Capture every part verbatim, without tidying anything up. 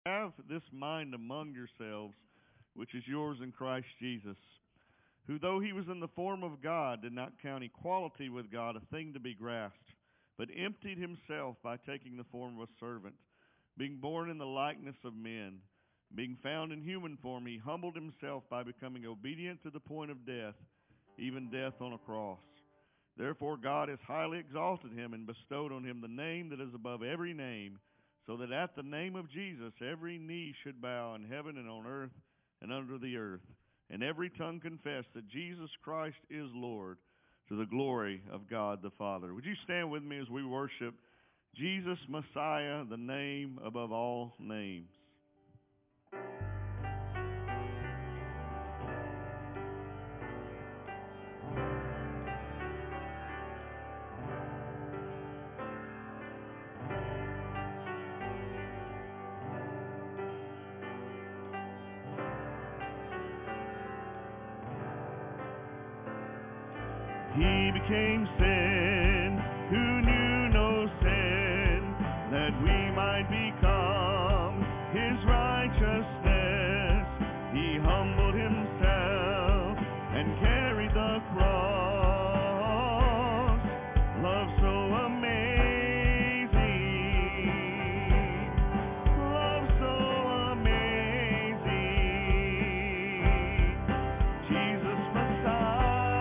Have this mind among yourselves, which is yours in Christ Jesus, who, though he was in the form of God, did not count equality with God a thing to be grasped, but emptied himself by taking the form of a servant, being born in the likeness of men. Being found in human form, he humbled himself by becoming obedient to the point of death, even death on a cross. Therefore God has highly exalted him and bestowed on him the name that is above every name, so that at the name of Jesus every knee should bow in heaven and on earth and under the earth, and every tongue confess that Jesus Christ is Lord, to the glory of God the Father. Would you stand with me as we worship Jesus Messiah, the name above all names? He became sin, who knew no sin, that we might become his righteousness. He humbled himself and carried the cross. Love so amazing, love so amazing. Jesus Messiah,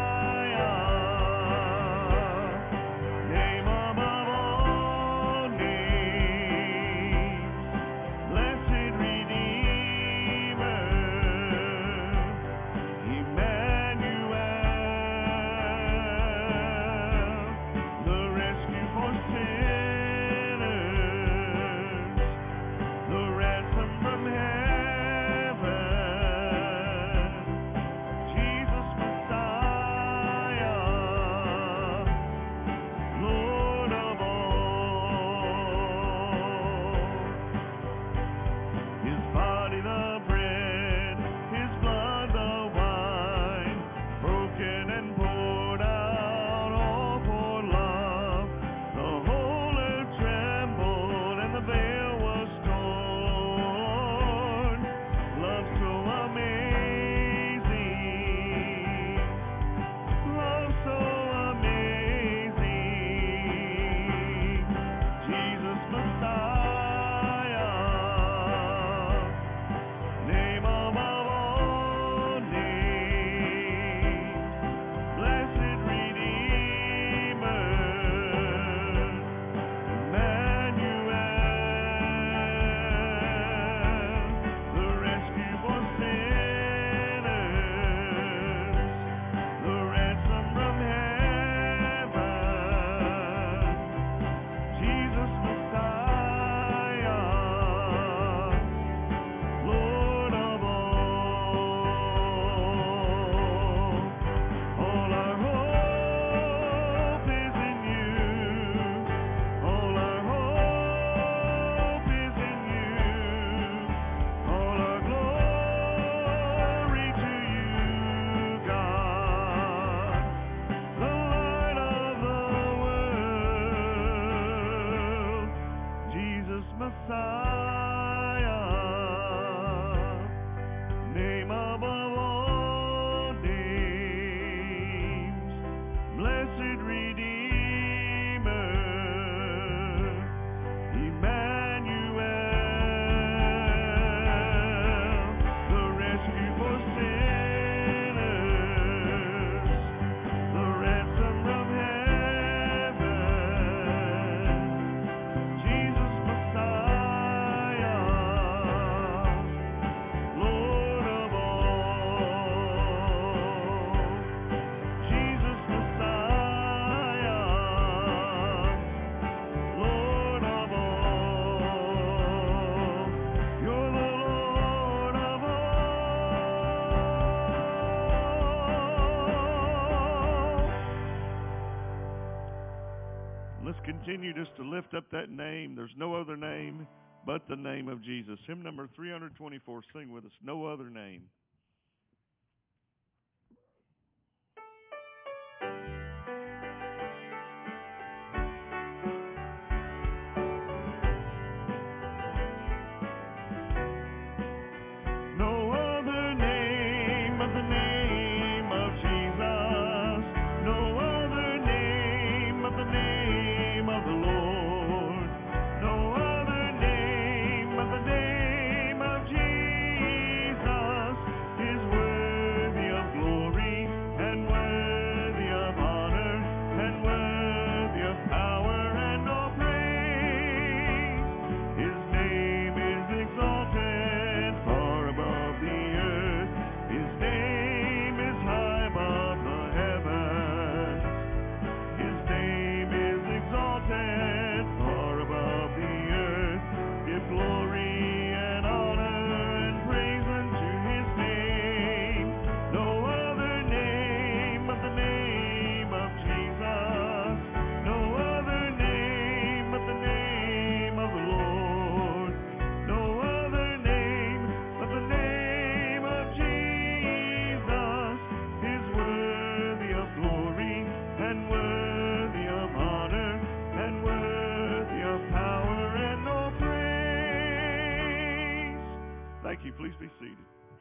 continue just to lift up that name. There's no other name but the name of Jesus. Hymn number three twenty-four. Sing with us. No other name. Please be seated.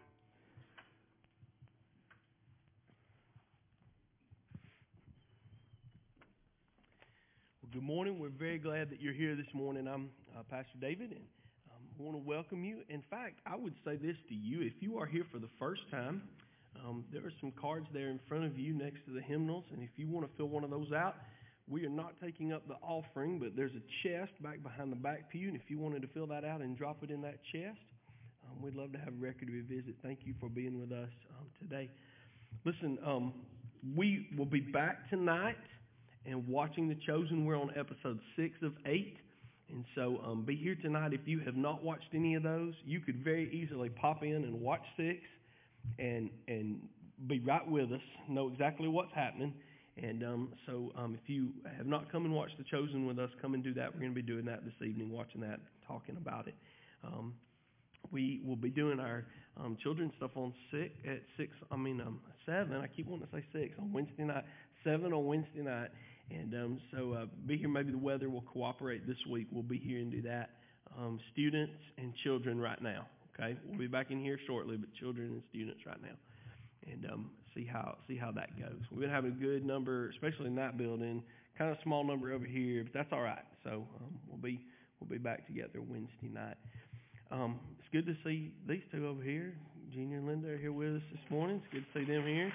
Well, good morning. We're very glad that you're here this morning. I'm uh, Pastor David, and um, I want to welcome you. In fact, I would say this to you. If you are here for the first time, um, there are some cards there in front of you next to the hymnals, and if you want to fill one of those out, we are not taking up the offering, but there's a chest back behind the back pew, and if you wanted to fill that out and drop it in that chest, um, we'd love to have a record of your visit. Thank you for being with us um, today. Listen, um, we will be back tonight and watching The Chosen. We're on episode six of eight, and so um, be here tonight. If you have not watched any of those, you could very easily pop in and watch six and and be right with us, know exactly what's happening. And um, so um, if you have not come and watched The Chosen with us, come and do that. We're going to be doing that this evening, watching that, talking about it. Um, we will be doing our um, children's stuff on six, at six, I mean um, seven, I keep wanting to say six, on Wednesday night, seven on Wednesday night. And um, so uh, be here. Maybe the weather will cooperate this week. We'll be here and do that. Um, students and children right now, okay? We'll be back in here shortly, but children and students right now. And um, see how see how that goes. We've been having a good number, especially in that building. Kind of small number over here, but that's all right. So um, we'll be we'll be back together Wednesday night. Um, it's good to see these two over here. Gina and Linda are here with us this morning. It's good to see them here.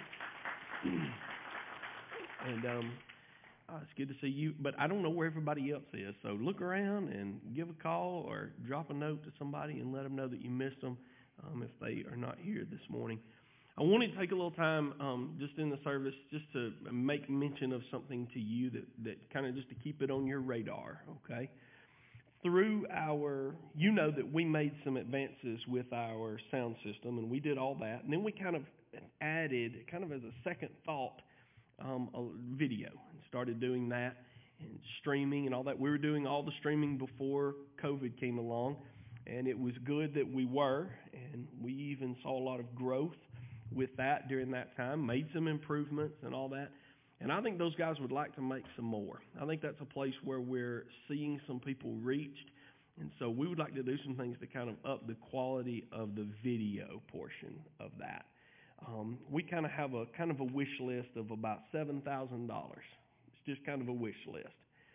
and um, uh, it's good to see you. But I don't know where everybody else is. So look around and give a call or drop a note to somebody and let them know that you missed them um, if they are not here this morning. I wanted to take a little time um, just in the service just to make mention of something to you that, that kind of just to keep it on your radar, okay? Through our, you know that we made some advances with our sound system, and we did all that. And then we kind of added, kind of as a second thought, um, a video and started doing that and streaming and all that. We were doing all the streaming before COVID came along, and it was good that we were, and we even saw a lot of growth with that during that time, made some improvements and all that. And I think those guys would like to make some more. I think that's a place where we're seeing some people reached. And so we would like to do some things to kind of up the quality of the video portion of that. Um, we kind of have a kind of a wish list of about seven thousand dollars. It's just kind of a wish list.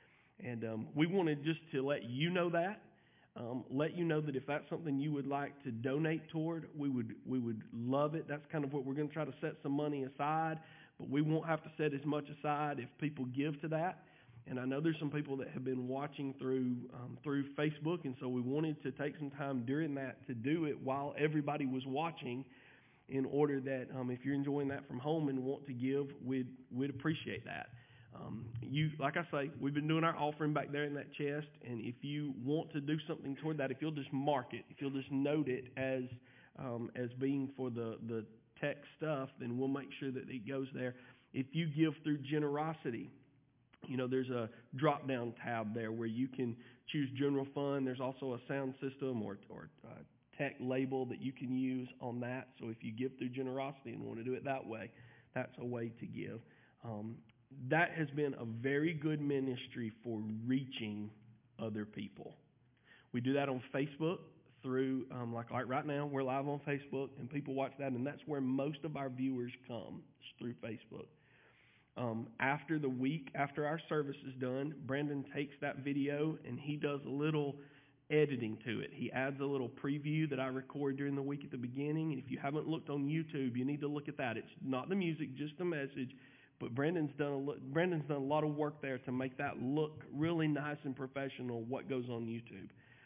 And um, we wanted just to let you know that. Um, let you know that if that's something you would like to donate toward, we would we would love it. That's kind of what we're going to try to set some money aside, but we won't have to set as much aside if people give to that. And I know there's some people that have been watching through um, through Facebook, and so we wanted to take some time during that to do it while everybody was watching, in order that um, if you're enjoying that from home and want to give, we'd we'd appreciate that. Um, you, like I say, we've been doing our offering back there in that chest, and if you want to do something toward that, if you'll just mark it, if you'll just note it as um, as being for the, the tech stuff, then we'll make sure that it goes there. If you give through generosity, you know, there's a drop-down tab there where you can choose general fund. There's also a sound system or, or uh, tech label that you can use on that. So if you give through generosity and want to do it that way, that's a way to give. Um, That has been a very good ministry for reaching other people. We do that on Facebook through, um, like, like right now, we're live on Facebook, and people watch that, and that's where most of our viewers come, is through Facebook. Um, after the week, after our service is done, Brandon takes that video, and he does a little editing to it. He adds a little preview that I record during the week at the beginning, and if you haven't looked on YouTube, you need to look at that. It's not the music, just the message. But Brandon's done a Brandon's done a lot of work there to make that look really nice and professional, what goes on YouTube.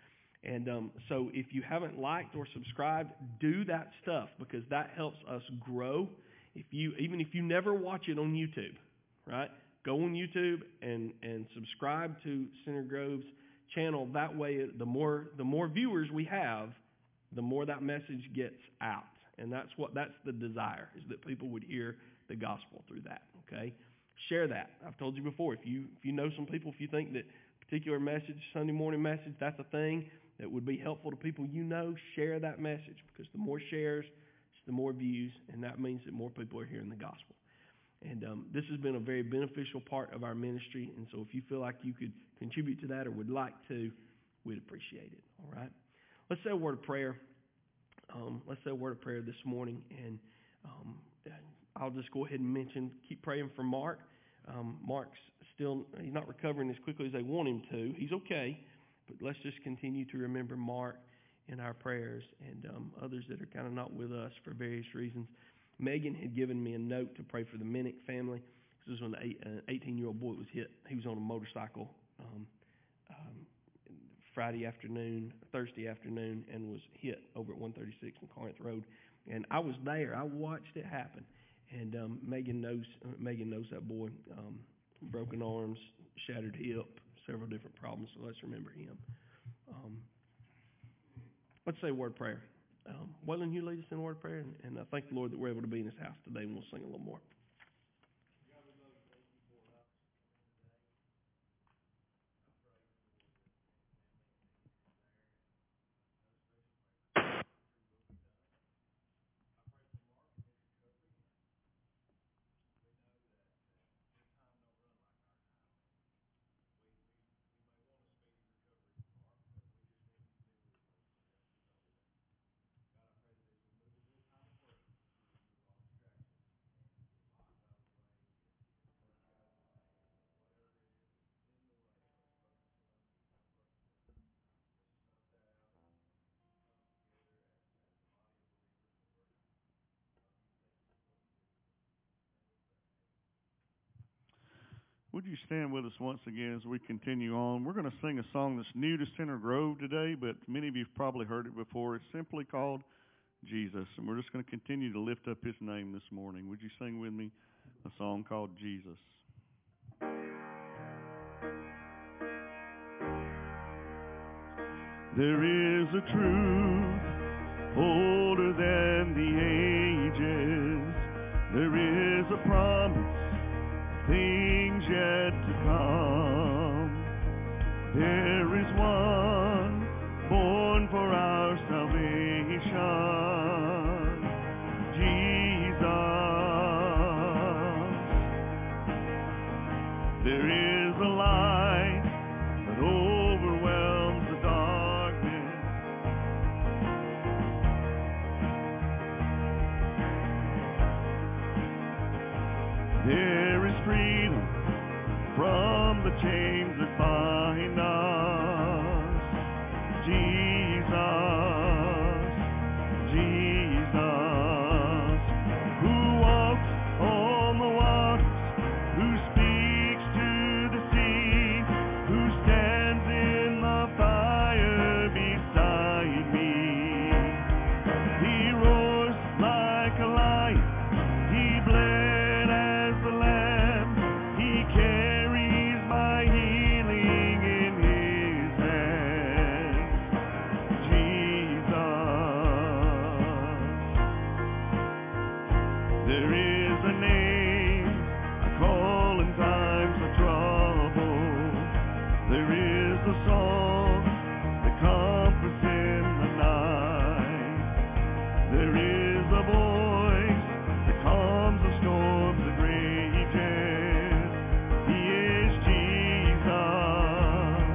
And um, so if you haven't liked or subscribed, do that stuff, because that helps us grow. If you even if you never watch it on YouTube, right? Go on YouTube and, and subscribe to Center Grove's channel. That way, the more the more viewers we have, the more that message gets out. And that's what that's the desire, is that people would hear the gospel through that, okay? Share that. I've told you before, if you if you know some people, if you think that particular message, Sunday morning message, that's a thing that would be helpful to people you know, share that message, because the more shares, the more views, and that means that more people are hearing the gospel. And um, this has been a very beneficial part of our ministry, and so if you feel like you could contribute to that or would like to, we'd appreciate it, all right? Let's say a word of prayer. um, let's say a word of prayer this morning, and um, I'll just go ahead and mention, keep praying for Mark. Um, Mark's still, he's not recovering as quickly as they want him to. He's okay, but let's just continue to remember Mark in our prayers, and um, others that are kind of not with us for various reasons. Megan had given me a note to pray for the Minnick family. This was when an eighteen-year-old boy was hit. He was on a motorcycle um, um, Friday afternoon, Thursday afternoon, and was hit over at one thirty-six on Corinth Road. And I was there. I watched it happen. And um, Megan knows uh, Megan knows that boy. Um, broken arms, shattered hip, several different problems. So let's remember him. Um, let's say a word of prayer. Um, Waylon, you lead us in a word of prayer, and, and I thank the Lord that we're able to be in His house today, and we'll sing a little more. Would you stand with us once again as we continue on? We're going to sing a song that's new to Center Grove today, but many of you have probably heard it before. It's simply called Jesus, and we're just going to continue to lift up His name this morning. Would you sing with me a song called Jesus? There is a truth older than the ages. There is a promise, things yet to come. There is one born for our salvation, Jesus. There is a light that overwhelms the darkness. There is freedom from the chains that bind us. Jesus, Jesus, who walks on the waters, who speaks to the sea, who stands in the fire beside me. He roars like a lion, He bled as the lamb, He carries my healing in His hands. Jesus. There is a name I call in times of trouble. There is a song that comforts in the night. There is a voice that calms the storms that rages. He is Jesus,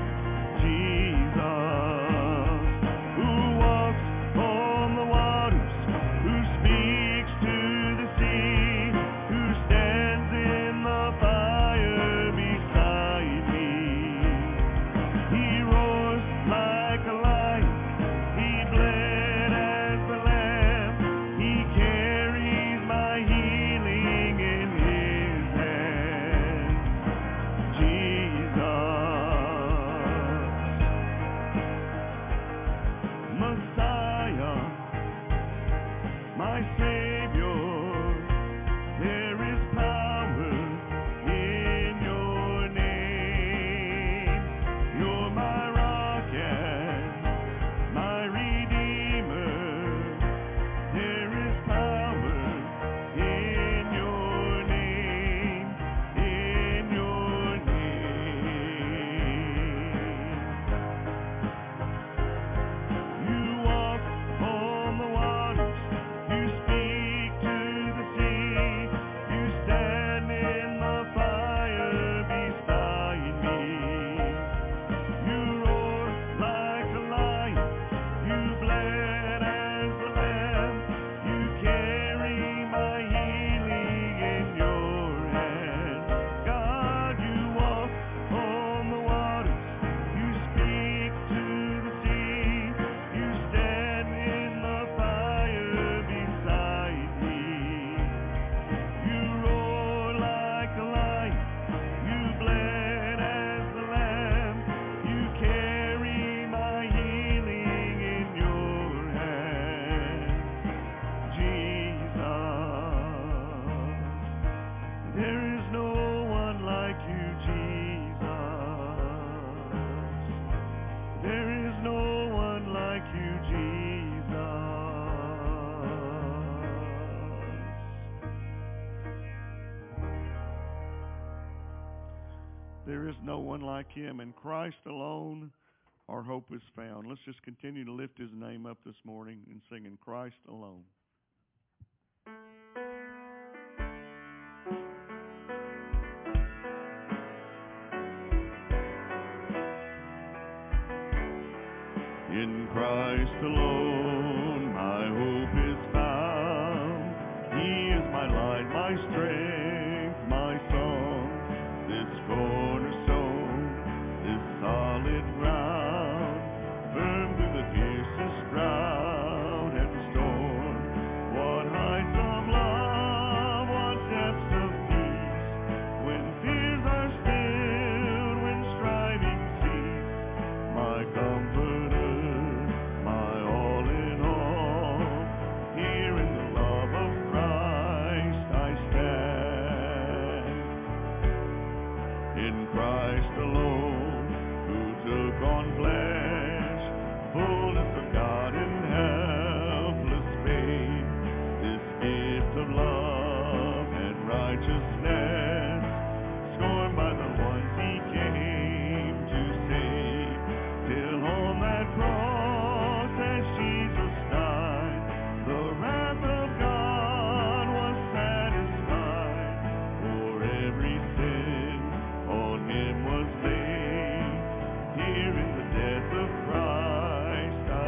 Jesus, who walks on the waters, who speaks to the sea, who stands in the fire beside me. He is no one like him. In Christ alone our hope is found. Let's just continue to lift his name up this morning and sing In Christ alone. In Christ alone my hope is found. He is my light, my strength, my song. This cornerstone, this solid ground, firm through the fiercest drought and storm. What heights of love, what depths of peace, when fears are stilled, when striving cease. My comforter, my all in all, here in the love of Christ I stand. In Christ alone, who took on flesh, fullness of God in helpless babe, this gift of love and righteousness, scorned by the ones he came to save, till on that cross as Jesus died, the wrath of God was satisfied. For every sin on him was laid, here in the death of Christ I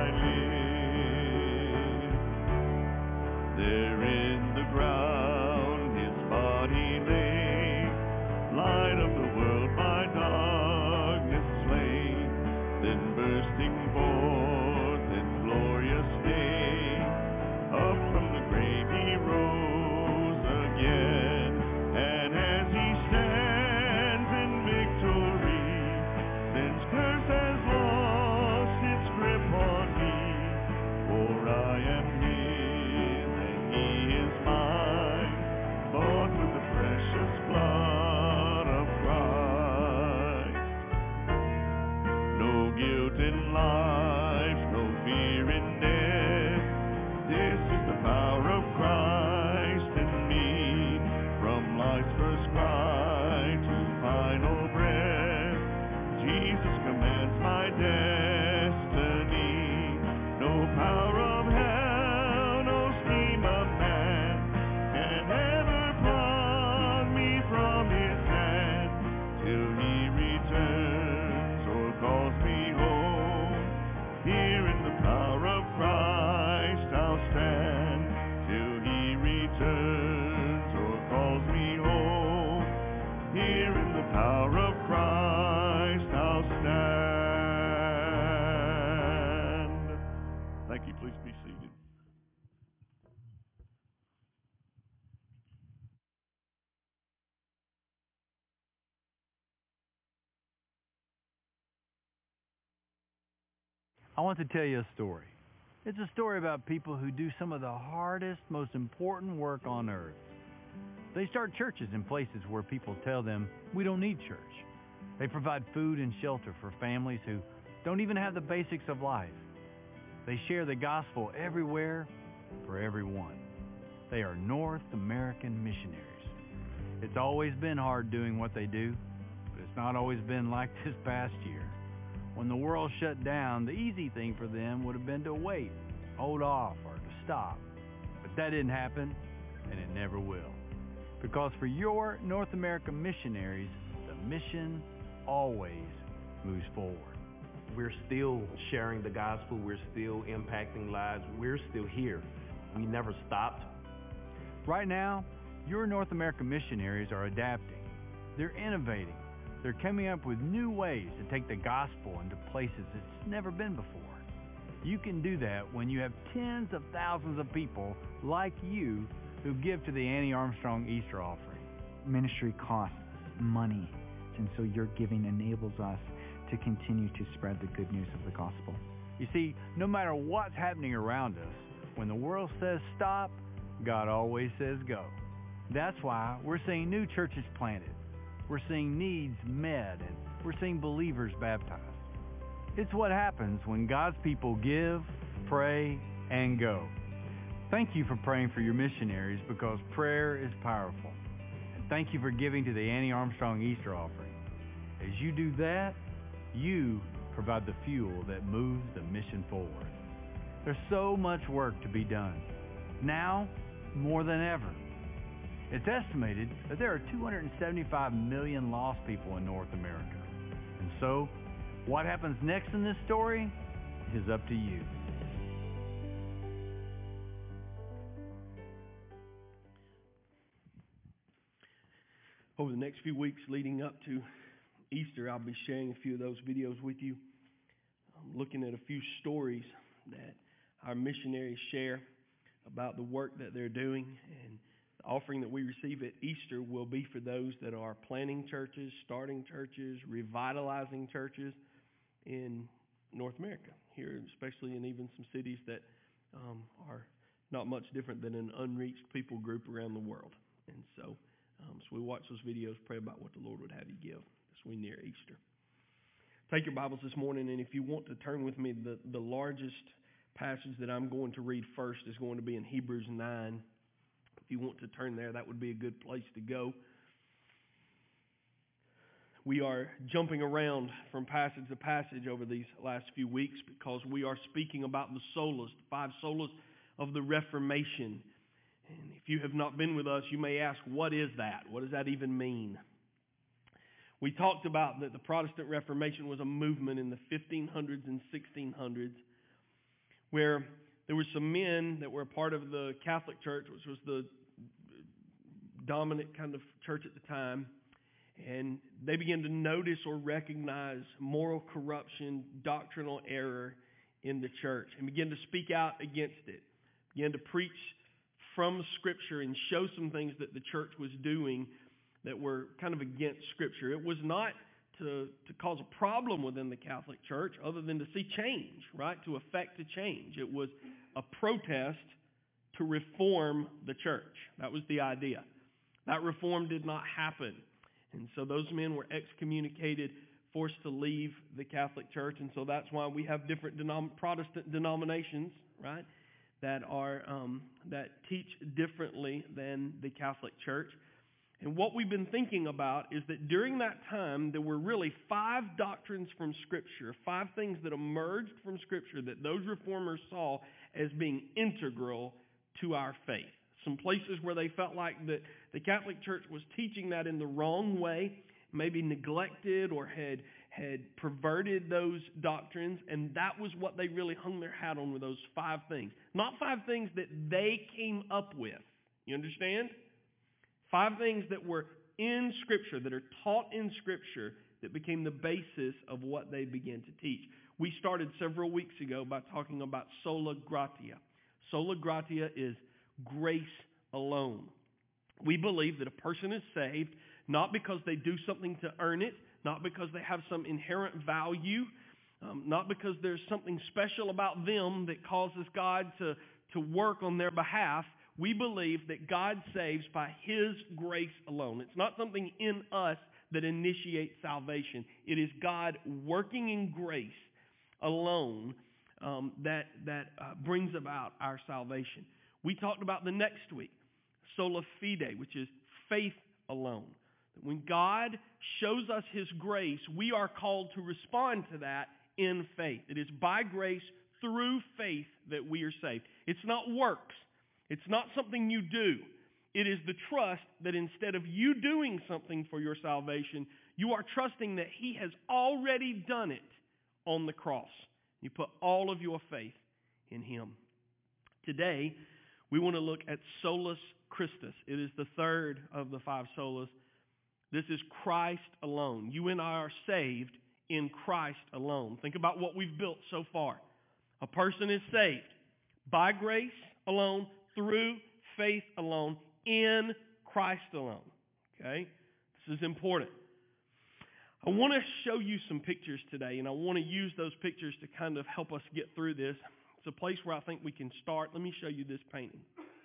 live. There in the ground his body lay, light of the world by darkness slain, then bursting forth in glorious day, up from the grave he rose again. And as he stands in victory, sin's curse has lost its grip on me, for I am his and he is mine, bought with the precious blood of Christ. No guilt in life, no fear in death, this is the power of Christ in me, from life's first cry to final breath, Jesus commands my destiny. No power of hell, no scheme of man, can ever pluck me from his hand, till he returns or calls me home. Here in the power of Christ I'll stand, till he returns or calls me home. Here in the power of Christ I'll stand. Thank you. Please be seated. I want to tell you a story. It's a story about people who do some of the hardest, most important work on earth. They start churches in places where people tell them, we don't need church. They provide food and shelter for families who don't even have the basics of life. They share the gospel everywhere for everyone. They are North American missionaries. It's always been hard doing what they do, but it's not always been like this past year. When the world shut down, the easy thing for them would have been to wait, hold off, or to stop. But that didn't happen, and it never will. Because for your North American missionaries, the mission always moves forward. We're still sharing the gospel. We're still impacting lives. We're still here. We never stopped. Right now, your North American missionaries are adapting. They're innovating. They're coming up with new ways to take the gospel into places it's never been before. You can do that when you have tens of thousands of people like you who give to the Annie Armstrong Easter offering. Ministry costs money, and so your giving enables us to continue to spread the good news of the gospel. You see, no matter what's happening around us, when the world says stop, God always says go. That's why we're seeing new churches planted. We're seeing needs met, and we're seeing believers baptized. It's what happens when God's people give, pray, and go. Thank you for praying for your missionaries, because prayer is powerful. And thank you for giving to the Annie Armstrong Easter offering. As you do that, you provide the fuel that moves the mission forward. There's so much work to be done, now more than ever. It's estimated that there are two hundred seventy-five million lost people in North America. And so, what happens next in this story is up to you. Over the next few weeks leading up to Easter, I'll be sharing a few of those videos with you. I'm looking at a few stories that our missionaries share about the work that they're doing, and the offering that we receive at Easter will be for those that are planting churches, starting churches, revitalizing churches in North America, here especially in even some cities that um, are not much different than an unreached people group around the world. And so Um, so we watch those videos, pray about what the Lord would have you give as we near Easter. Take your Bibles this morning, and if you want to turn with me, the, the largest passage that I'm going to read first is going to be in Hebrews nine. If you want to turn there, that would be a good place to go. We are jumping around from passage to passage over these last few weeks because we are speaking about the solas, the five solas of the Reformation. And if you have not been with us, you may ask, what is that? What does that even mean? We talked about that the Protestant Reformation was a movement in the fifteen hundreds and sixteen hundreds where there were some men that were a part of the Catholic Church, which was the dominant kind of church at the time, and they began to notice or recognize moral corruption, doctrinal error in the church, and began to speak out against it, began to preach from Scripture and show some things that the church was doing that were kind of against Scripture. It was not to, to cause a problem within the Catholic Church other than to see change, right? To effect a change. It was a protest to reform the church. That was the idea. That reform did not happen. And so those men were excommunicated, forced to leave the Catholic Church. And so that's why we have different denom- Protestant denominations, right? that are um, that teach differently than the Catholic Church. And what we've been thinking about is that during that time, there were really five doctrines from Scripture, five things that emerged from Scripture that those reformers saw as being integral to our faith. Some places where they felt like that the Catholic Church was teaching that in the wrong way, maybe neglected or had had perverted those doctrines, and that was what they really hung their hat on, with those five things. Not five things that they came up with. You understand? Five things that were in Scripture, that are taught in Scripture, that became the basis of what they began to teach. We started several weeks ago by talking about sola gratia. Sola gratia is grace alone. We believe that a person is saved not because they do something to earn it, not because they have some inherent value, um, not because there's something special about them that causes God to, to work on their behalf. We believe that God saves by His grace alone. It's not something in us that initiates salvation. It is God working in grace alone um, that, that uh, brings about our salvation. We talked about the next week, sola fide, which is faith alone. When God shows us His grace, we are called to respond to that in faith. It is by grace through faith that we are saved. It's not works. It's not something you do. It is the trust that instead of you doing something for your salvation, you are trusting that He has already done it on the cross. You put all of your faith in Him. Today, we want to look at solus Christus. It is the third of the five solas. This is Christ alone. You and I are saved in Christ alone. Think about what we've built so far. A person is saved by grace alone, through faith alone, in Christ alone. Okay? This is important. I want to show you some pictures today, and I want to use those pictures to kind of help us get through this. It's a place where I think we can start. Let me show you this painting.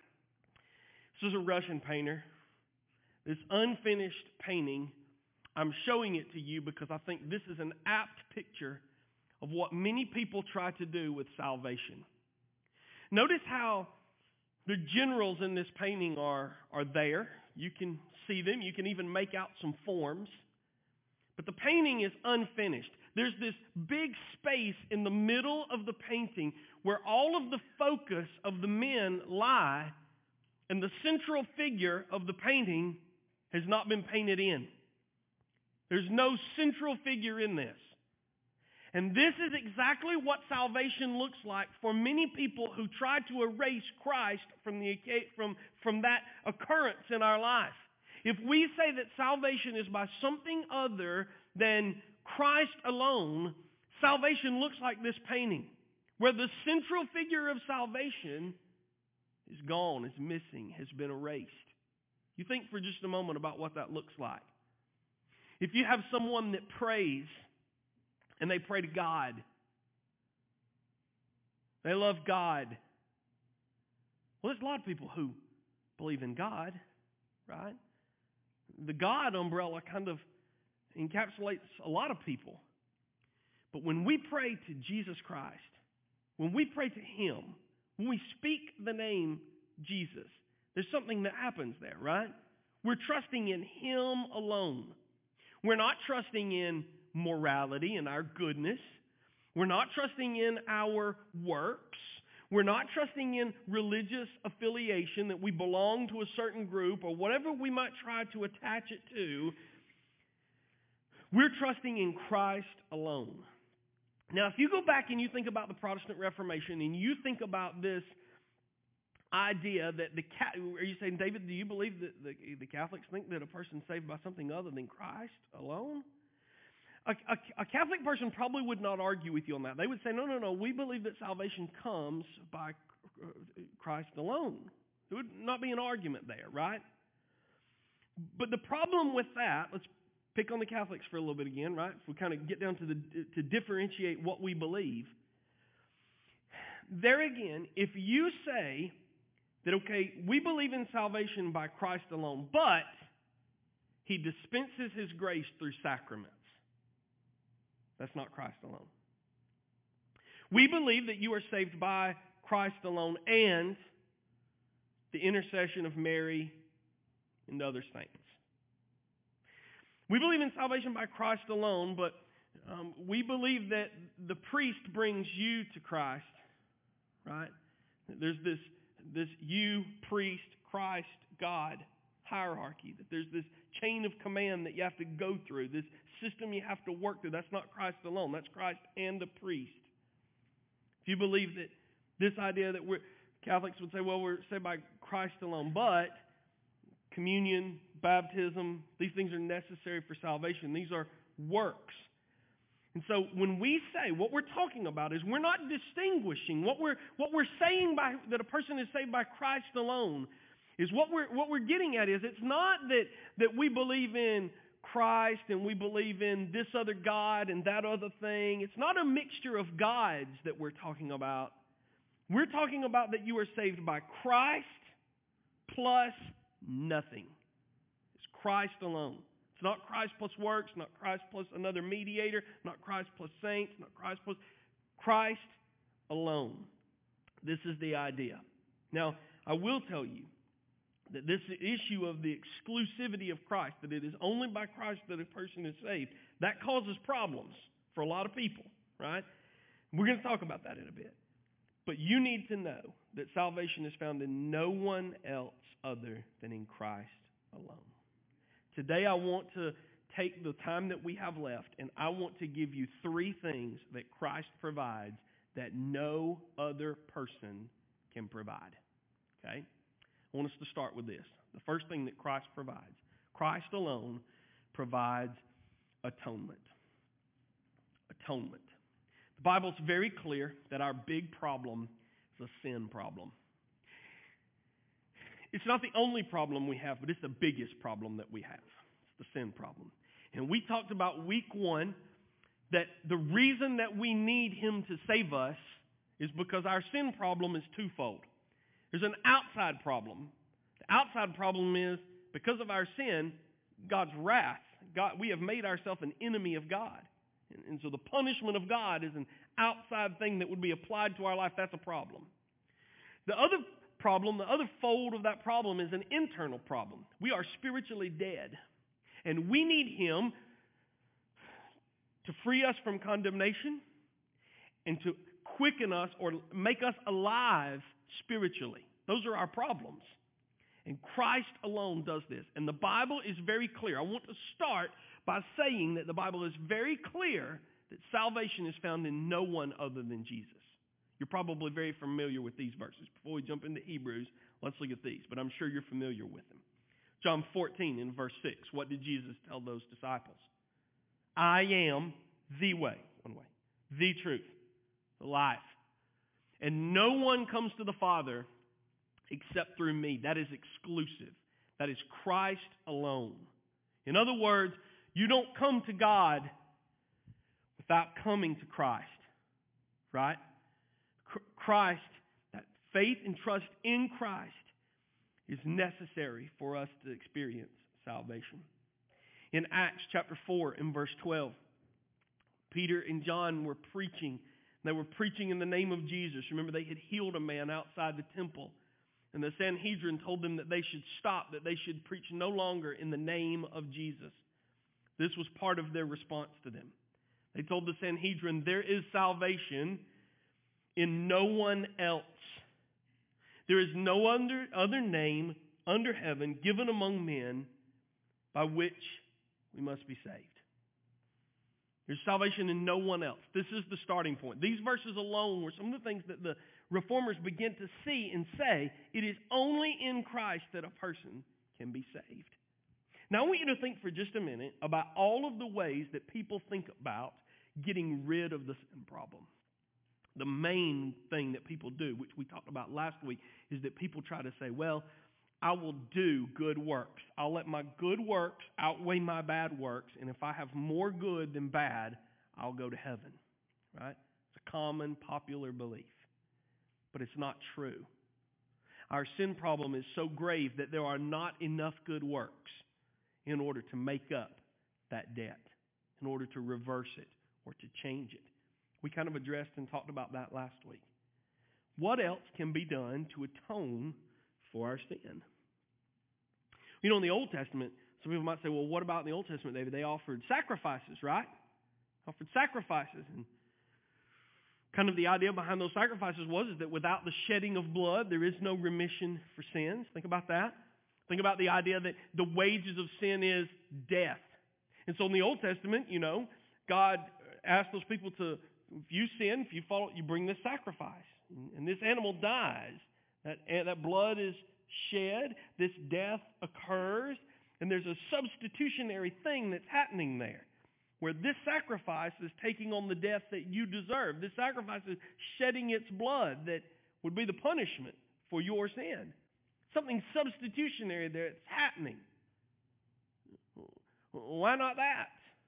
This is a Russian painter. This unfinished painting, I'm showing it to you because I think this is an apt picture of what many people try to do with salvation. Notice how the generals in this painting are, are there. You can see them. You can even make out some forms. but the painting is unfinished. There's this big space in the middle of the painting where all of the focus of the men lie, and the central figure of the painting has not been painted in. There's no central figure in this. And this is exactly what salvation looks like for many people who try to erase Christ from, the, from, from that occurrence in our life. If we say that salvation is by something other than Christ alone, salvation looks like this painting, where the central figure of salvation is gone, is missing, has been erased. You think for just a moment about what that looks like. If you have someone that prays, and they pray to God, they love God. Well, there's a lot of people who believe in God, right? The God umbrella kind of encapsulates a lot of people. But when we pray to Jesus Christ, when we pray to Him, when we speak the name Jesus, there's something that happens there, right? We're trusting in Him alone. We're not trusting in morality and our goodness. We're not trusting in our works. We're not trusting in religious affiliation, that we belong to a certain group or whatever we might try to attach it to. We're trusting in Christ alone. Now, if you go back and you think about the Protestant Reformation and you think about this idea that the, are you saying, David, do you believe that the, the Catholics think that a person's saved by something other than Christ alone? A, a, a Catholic person probably would not argue with you on that. They would say, no, no, no, we believe that salvation comes by Christ alone. There would not be an argument there, right? But the problem with that, let's pick on the Catholics for a little bit again, right? If we kind of get down to the to differentiate what we believe. There again, if you say that, okay, we believe in salvation by Christ alone, but He dispenses His grace through sacraments. That's not Christ alone. We believe that you are saved by Christ alone and the intercession of Mary and other saints. We believe in salvation by Christ alone, but um, we believe that the priest brings you to Christ, right? There's this, this you, priest, Christ, God hierarchy, that there's this chain of command that you have to go through, this system you have to work through. That's not Christ alone. That's Christ and the priest. If you believe that this idea that we're, Catholics would say, well, we're saved by Christ alone, but communion, baptism, these things are necessary for salvation. These are works. And so when we say, what we're talking about is we're not distinguishing. What we're, what we're saying by, that a person is saved by Christ alone is what we're, what we're getting at is it's not that, that we believe in Christ and we believe in this other God and that other thing. It's not a mixture of gods that we're talking about. We're talking about that you are saved by Christ plus nothing. It's Christ alone. It's not Christ plus works, not Christ plus another mediator, not Christ plus saints, not Christ plus Christ alone. This is the idea. Now, I will tell you that this issue of the exclusivity of Christ, that it is only by Christ that a person is saved, that causes problems for a lot of people, right? We're going to talk about that in a bit. But you need to know that salvation is found in no one else other than in Christ alone. Today I want to take the time that we have left and I want to give you three things that Christ provides that no other person can provide. Okay? I want us to start with this. The first thing that Christ provides. Christ alone provides atonement. Atonement. The Bible's very clear that our big problem is a sin problem. It's not the only problem we have, but it's the biggest problem that we have. It's the sin problem. And we talked about week one that the reason that we need Him to save us is because our sin problem is twofold. There's an outside problem. The outside problem is because of our sin, God's wrath. God, we have made ourselves an enemy of God. And, and so the punishment of God is an outside thing that would be applied to our life. That's a problem. The other problem, the other fold of that problem is an internal problem. We are spiritually dead. And we need Him to free us from condemnation, and to quicken us or make us alive spiritually. Those are our problems. And Christ alone does this. And the Bible is very clear. I want to start by saying that the Bible is very clear that salvation is found in no one other than Jesus. You're probably very familiar with these verses. Before we jump into Hebrews, let's look at these. But I'm sure you're familiar with them. John fourteen in verse six. What did Jesus tell those disciples? I am the way, one way, the truth, the life. And no one comes to the Father except through me. That is exclusive. That is Christ alone. In other words, you don't come to God without coming to Christ. Right? Christ, that faith and trust in Christ is necessary for us to experience salvation. In Acts chapter four and verse twelve, Peter and John were preaching. They were preaching in the name of Jesus. Remember, they had healed a man outside the temple. And the Sanhedrin told them that they should stop, that they should preach no longer in the name of Jesus. This was part of their response to them. They told the Sanhedrin, there is salvation in no one else. There is no under, other name under heaven given among men by which we must be saved. There's salvation in no one else. This is the starting point. These verses alone were some of the things that the reformers begin to see and say, it is only in Christ that a person can be saved. Now I want you to think for just a minute about all of the ways that people think about getting rid of the sin problem. The main thing that people do, which we talked about last week, is that people try to say, well, I will do good works. I'll let my good works outweigh my bad works, and if I have more good than bad, I'll go to heaven. Right? It's a common, popular belief. But it's not true. Our sin problem is so grave that there are not enough good works in order to make up that debt, in order to reverse it or to change it. We kind of addressed and talked about that last week. What else can be done to atone for our sin? You know, in the Old Testament, some people might say, well, what about in the Old Testament, David? They offered sacrifices, right? Offered sacrifices. And kind of the idea behind those sacrifices was is that without the shedding of blood, there is no remission for sins. Think about that. Think about the idea that the wages of sin is death. And so in the Old Testament, you know, God asked those people to, if you sin, if you follow, you bring this sacrifice. And this animal dies. That, that blood is shed. This death occurs. And there's a substitutionary thing that's happening there, where this sacrifice is taking on the death that you deserve. This sacrifice is shedding its blood that would be the punishment for your sin. Something substitutionary there that's happening. Why not that?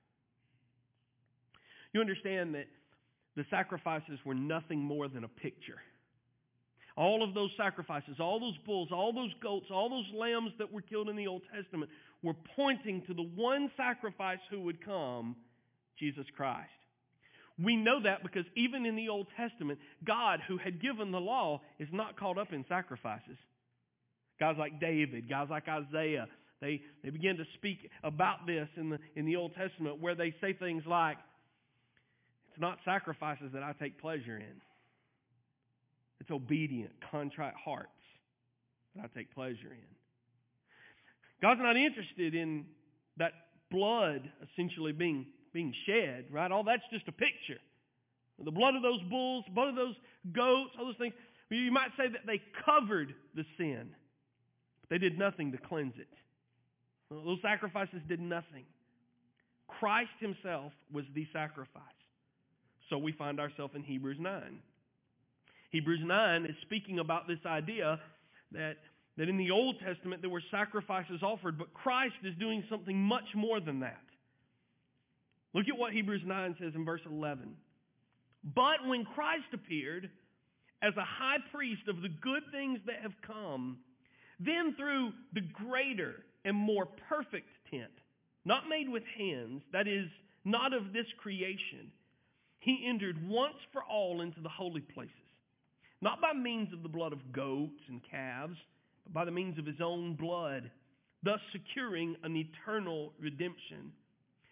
You understand that the sacrifices were nothing more than a picture. All of those sacrifices, all those bulls, all those goats, all those lambs that were killed in the Old Testament were pointing to the one sacrifice who would come, Jesus Christ. We know that because even in the Old Testament, God, who had given the law, is not caught up in sacrifices. Guys like David, guys like Isaiah, they, they begin to speak about this in the, in the Old Testament, where they say things like, it's not sacrifices that I take pleasure in. It's obedient, contrite hearts that I take pleasure in. God's not interested in that blood essentially being, being shed, right? All that's just a picture. The blood of those bulls, the blood of those goats, all those things. You might say that they covered the sin, but they did nothing to cleanse it. Those sacrifices did nothing. Christ himself was the sacrifice. So we find ourselves in Hebrews nine. Hebrews nine is speaking about this idea that, that in the Old Testament there were sacrifices offered, but Christ is doing something much more than that. Look at what Hebrews nine says in verse eleven. But when Christ appeared as a high priest of the good things that have come, then through the greater and more perfect tent, not made with hands, that is, not of this creation, he entered once for all into the holy places, not by means of the blood of goats and calves, but by the means of his own blood, thus securing an eternal redemption.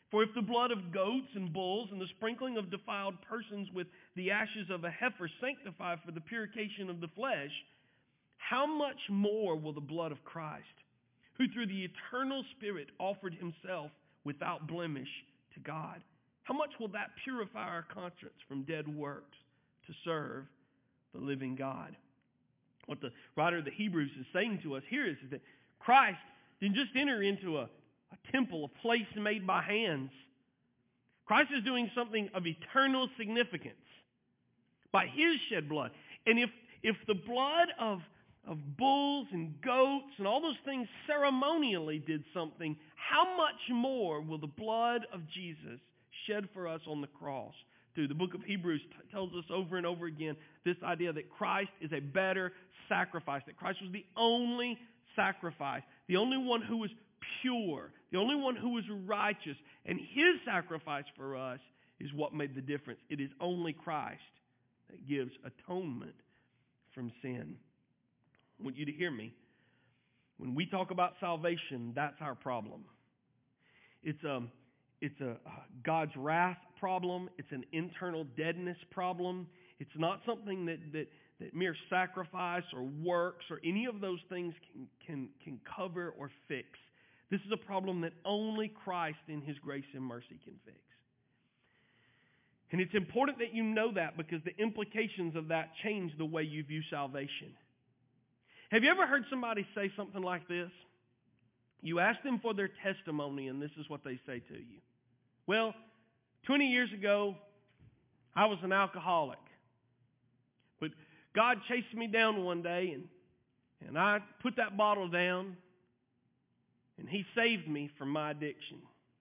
For if the blood of goats and bulls and the sprinkling of defiled persons with the ashes of a heifer sanctify for the purification of the flesh, how much more will the blood of Christ, who through the eternal Spirit offered himself without blemish to God, how much will that purify our conscience from dead works to serve the living God? What the writer of the Hebrews is saying to us here is that Christ didn't just enter into a, a temple, a place made by hands. Christ is doing something of eternal significance by his shed blood. And if if the blood of, of bulls and goats and all those things ceremonially did something, how much more will the blood of Jesus shed for us on the cross? Through the book of Hebrews t- tells us over and over again this idea that Christ is a better sacrifice, that Christ was the only sacrifice, the only one who was pure, the only one who was righteous, and his sacrifice for us is what made the difference. It is only Christ that gives atonement from sin. I want you to hear me. When we talk about salvation, that's our problem. It's a, it's a God's wrath problem. It's an internal deadness problem. It's not something that, that, that mere sacrifice or works or any of those things can, can, can cover or fix. This is a problem that only Christ in his grace and mercy can fix. And it's important that you know that, because the implications of that change the way you view salvation. Have you ever heard somebody say something like this? You ask them for their testimony, and this is what they say to you. Well, twenty years ago, I was an alcoholic. But God chased me down one day, and, and I put that bottle down, and he saved me from my addiction.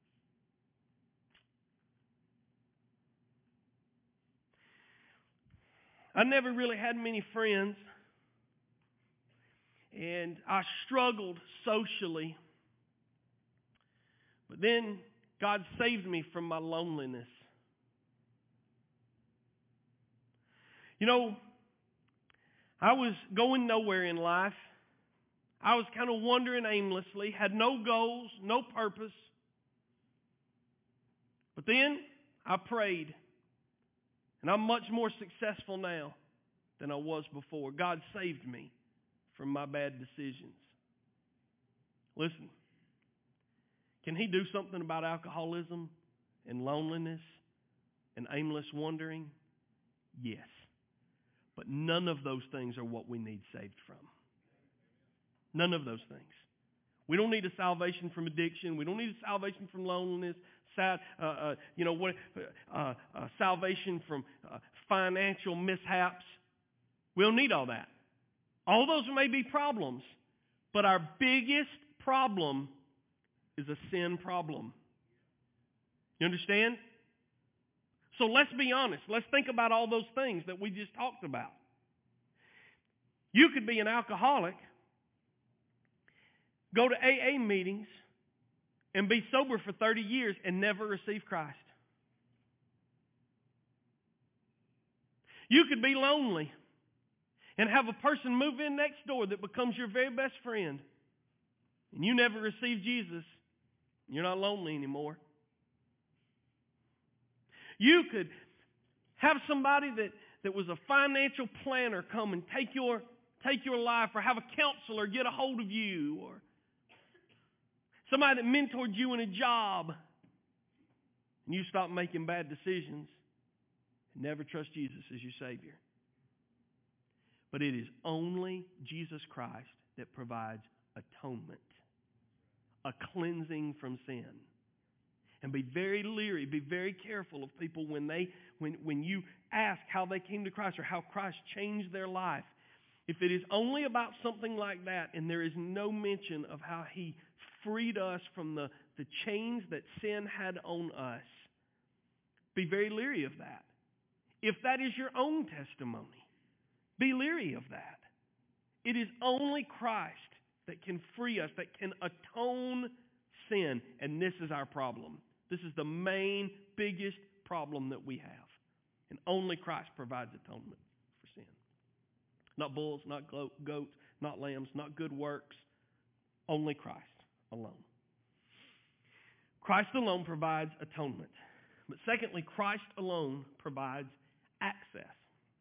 I never really had many friends, and I struggled socially. But then God saved me from my loneliness. You know, I was going nowhere in life. I was kind of wandering aimlessly, had no goals, no purpose. But then I prayed, and I'm much more successful now than I was before. God saved me from my bad decisions. Listen, can he do something about alcoholism and loneliness and aimless wandering? Yes. But none of those things are what we need saved from. None of those things. We don't need a salvation from addiction. We don't need a salvation from loneliness. Sad, uh, uh, you know what? Uh, uh, salvation from uh, financial mishaps. We don't need all that. All those may be problems, but our biggest problem is a sin problem. You understand? So let's be honest. Let's think about all those things that we just talked about. You could be an alcoholic, go to A A meetings, and be sober for thirty years and never receive Christ. You could be lonely and have a person move in next door that becomes your very best friend, and you never receive Jesus. You're not lonely anymore. You could have somebody that, that was a financial planner come and take your, take your life, or have a counselor get a hold of you, or somebody that mentored you in a job, and you stop making bad decisions and never trust Jesus as your Savior. But it is only Jesus Christ that provides atonement, a cleansing from sin. And be very leery, be very careful of people when they, when, when you ask how they came to Christ or how Christ changed their life. If it is only about something like that, and there is no mention of how he freed us from the, the chains that sin had on us, be very leery of that. If that is your own testimony, be leery of that. It is only Christ that can free us, that can atone sin, and this is our problem. This is the main, biggest problem that we have. And only Christ provides atonement for sin. Not bulls, not goats, not lambs, not good works. Only Christ alone. Christ alone provides atonement. But secondly, Christ alone provides access.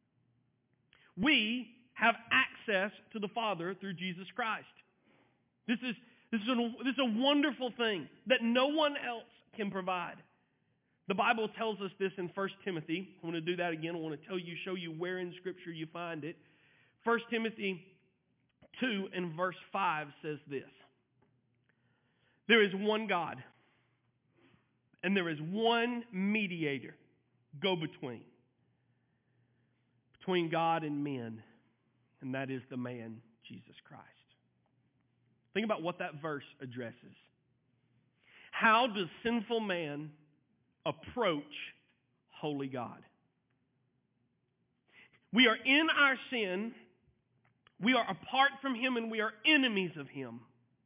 We have access to the Father through Jesus Christ. This is, this is, a, this is a wonderful thing that no one else can provide. The Bible tells us this in First Timothy. I want to do that again. I want to tell you, show you where in Scripture you find it. First Timothy two and verse five says this. There is one God, and there is one mediator, go-between, between God and men, and that is the man, Jesus Christ. Think about what that verse addresses. How does sinful man approach holy God? We are in our sin. We are apart from Him, and we are enemies of Him.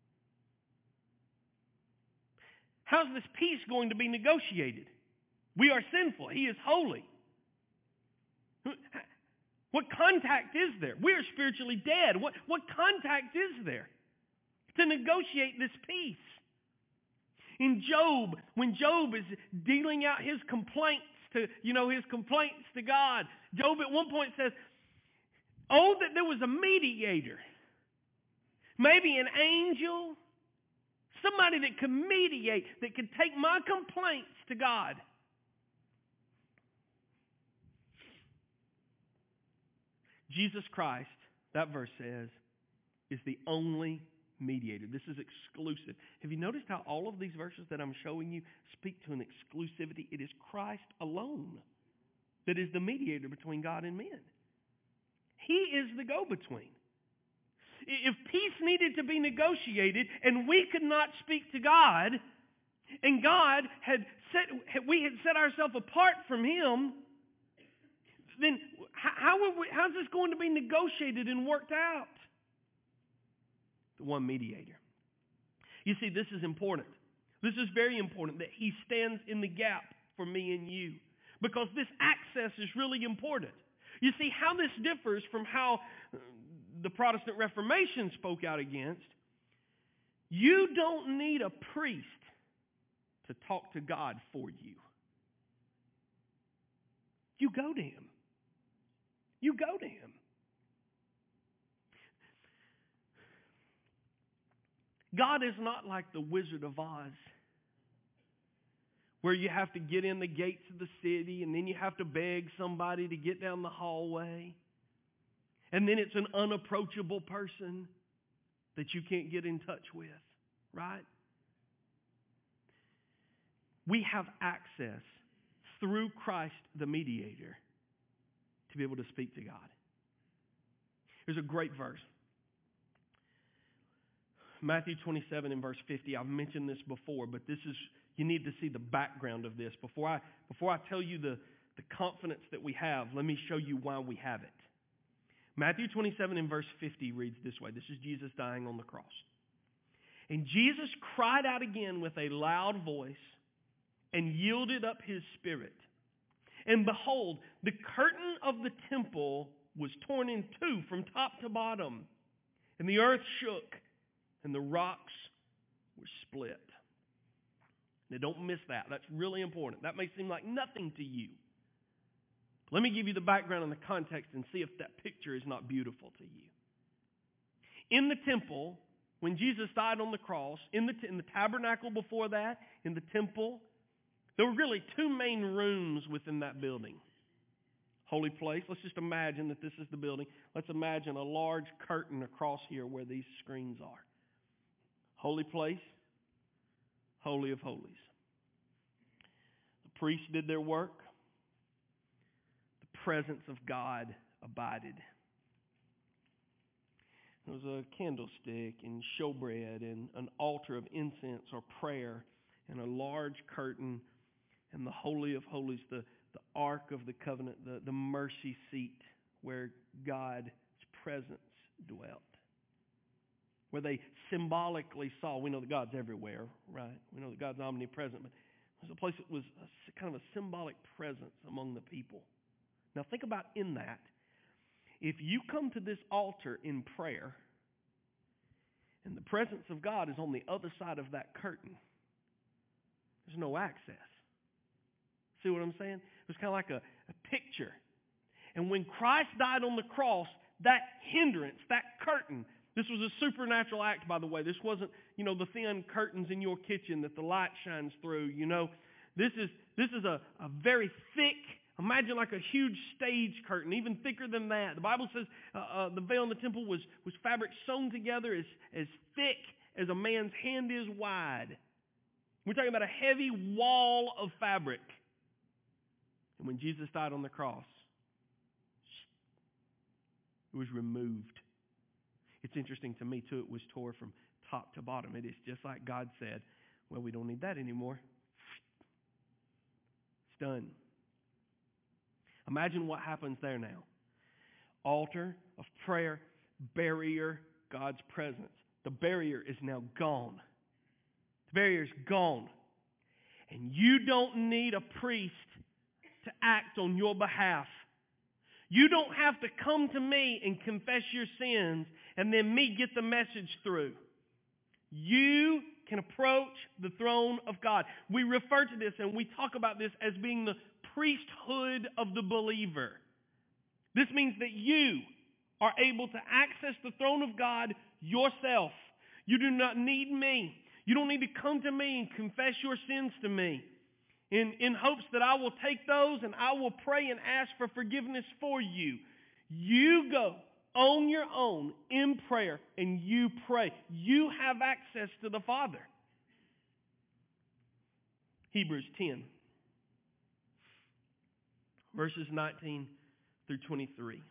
How's this peace going to be negotiated? We are sinful. He is holy. What contact is there? We are spiritually dead. What, what contact is there to negotiate this peace? In Job, when Job is dealing out his complaints to, you know, his complaints to God, Job at one point says, oh, that there was a mediator. Maybe an angel. Somebody that could mediate, that could take my complaints to God. Jesus Christ, that verse says, is the only mediator. This is exclusive. Have you noticed how all of these verses that I'm showing you speak to an exclusivity? It is Christ alone that is the mediator between God and men. He is the go-between. If peace needed to be negotiated and we could not speak to God, and God had set, we had set ourselves apart from Him, then how are we, how's this going to be negotiated and worked out? The one mediator. You see, this is important. This is very important that He stands in the gap for me and you, because this access is really important. You see, how this differs from how the Protestant Reformation spoke out against, you don't need a priest to talk to God for you. You go to Him. You go to Him. God is not like the Wizard of Oz, where you have to get in the gates of the city and then you have to beg somebody to get down the hallway. And then it's an unapproachable person that you can't get in touch with, right? We have access through Christ the mediator to be able to speak to God. There's a great verse. Matthew twenty-seven and verse fifty. I've mentioned this before, but this is, you need to see the background of this. Before I, before I tell you the, the confidence that we have, let me show you why we have it. Matthew twenty-seven and verse fifty reads this way. This is Jesus dying on the cross. And Jesus cried out again with a loud voice and yielded up His spirit. And behold, the curtain of the temple was torn in two from top to bottom. And the earth shook and the rocks were split. Now don't miss that. That's really important. That may seem like nothing to you. Let me give you the background and the context and see if that picture is not beautiful to you. In the temple, when Jesus died on the cross, in the, in the tabernacle before that, in the temple, there were really two main rooms within that building. Holy place. Let's just imagine that this is the building. Let's imagine a large curtain across here where these screens are. Holy place, Holy of Holies. The priests did their work. The presence of God abided. There was a candlestick and showbread and an altar of incense or prayer and a large curtain and the Holy of Holies, the, the Ark of the Covenant, the, the mercy seat where God's presence dwelt. Where they symbolically saw, we know that God's everywhere, right? We know that God's omnipresent, but it was a place that was a, kind of a symbolic presence among the people. Now think about in that. If you come to this altar in prayer, and the presence of God is on the other side of that curtain, There's no access. See what I'm saying? It was kind of like a, a picture. And when Christ died on the cross, that hindrance, that curtain, this was a supernatural act, by the way. This wasn't, you know, the thin curtains in your kitchen that the light shines through, you know. This is this is a, a very thick, imagine like a huge stage curtain, even thicker than that. The Bible says uh, uh, the veil in the temple was, was fabric sewn together as, as thick as a man's hand is wide. We're talking about a heavy wall of fabric. And when Jesus died on the cross, it was removed. It's interesting to me, too, it was tore from top to bottom. It is just like God said, well, we don't need that anymore. It's done. Imagine what happens there now. Altar of prayer, barrier, God's presence. The barrier is now gone. The barrier is gone. And you don't need a priest to act on your behalf. You don't have to come to me and confess your sins and then me get the message through. You can approach the throne of God. We refer to this and we talk about this as being the priesthood of the believer. This means that you are able to access the throne of God yourself. You do not need me. You don't need to come to me and confess your sins to me in, in hopes that I will take those and I will pray and ask for forgiveness for you. You go on your own in prayer and you pray. You have access to the Father. Hebrews ten, verses nineteen through twenty-three.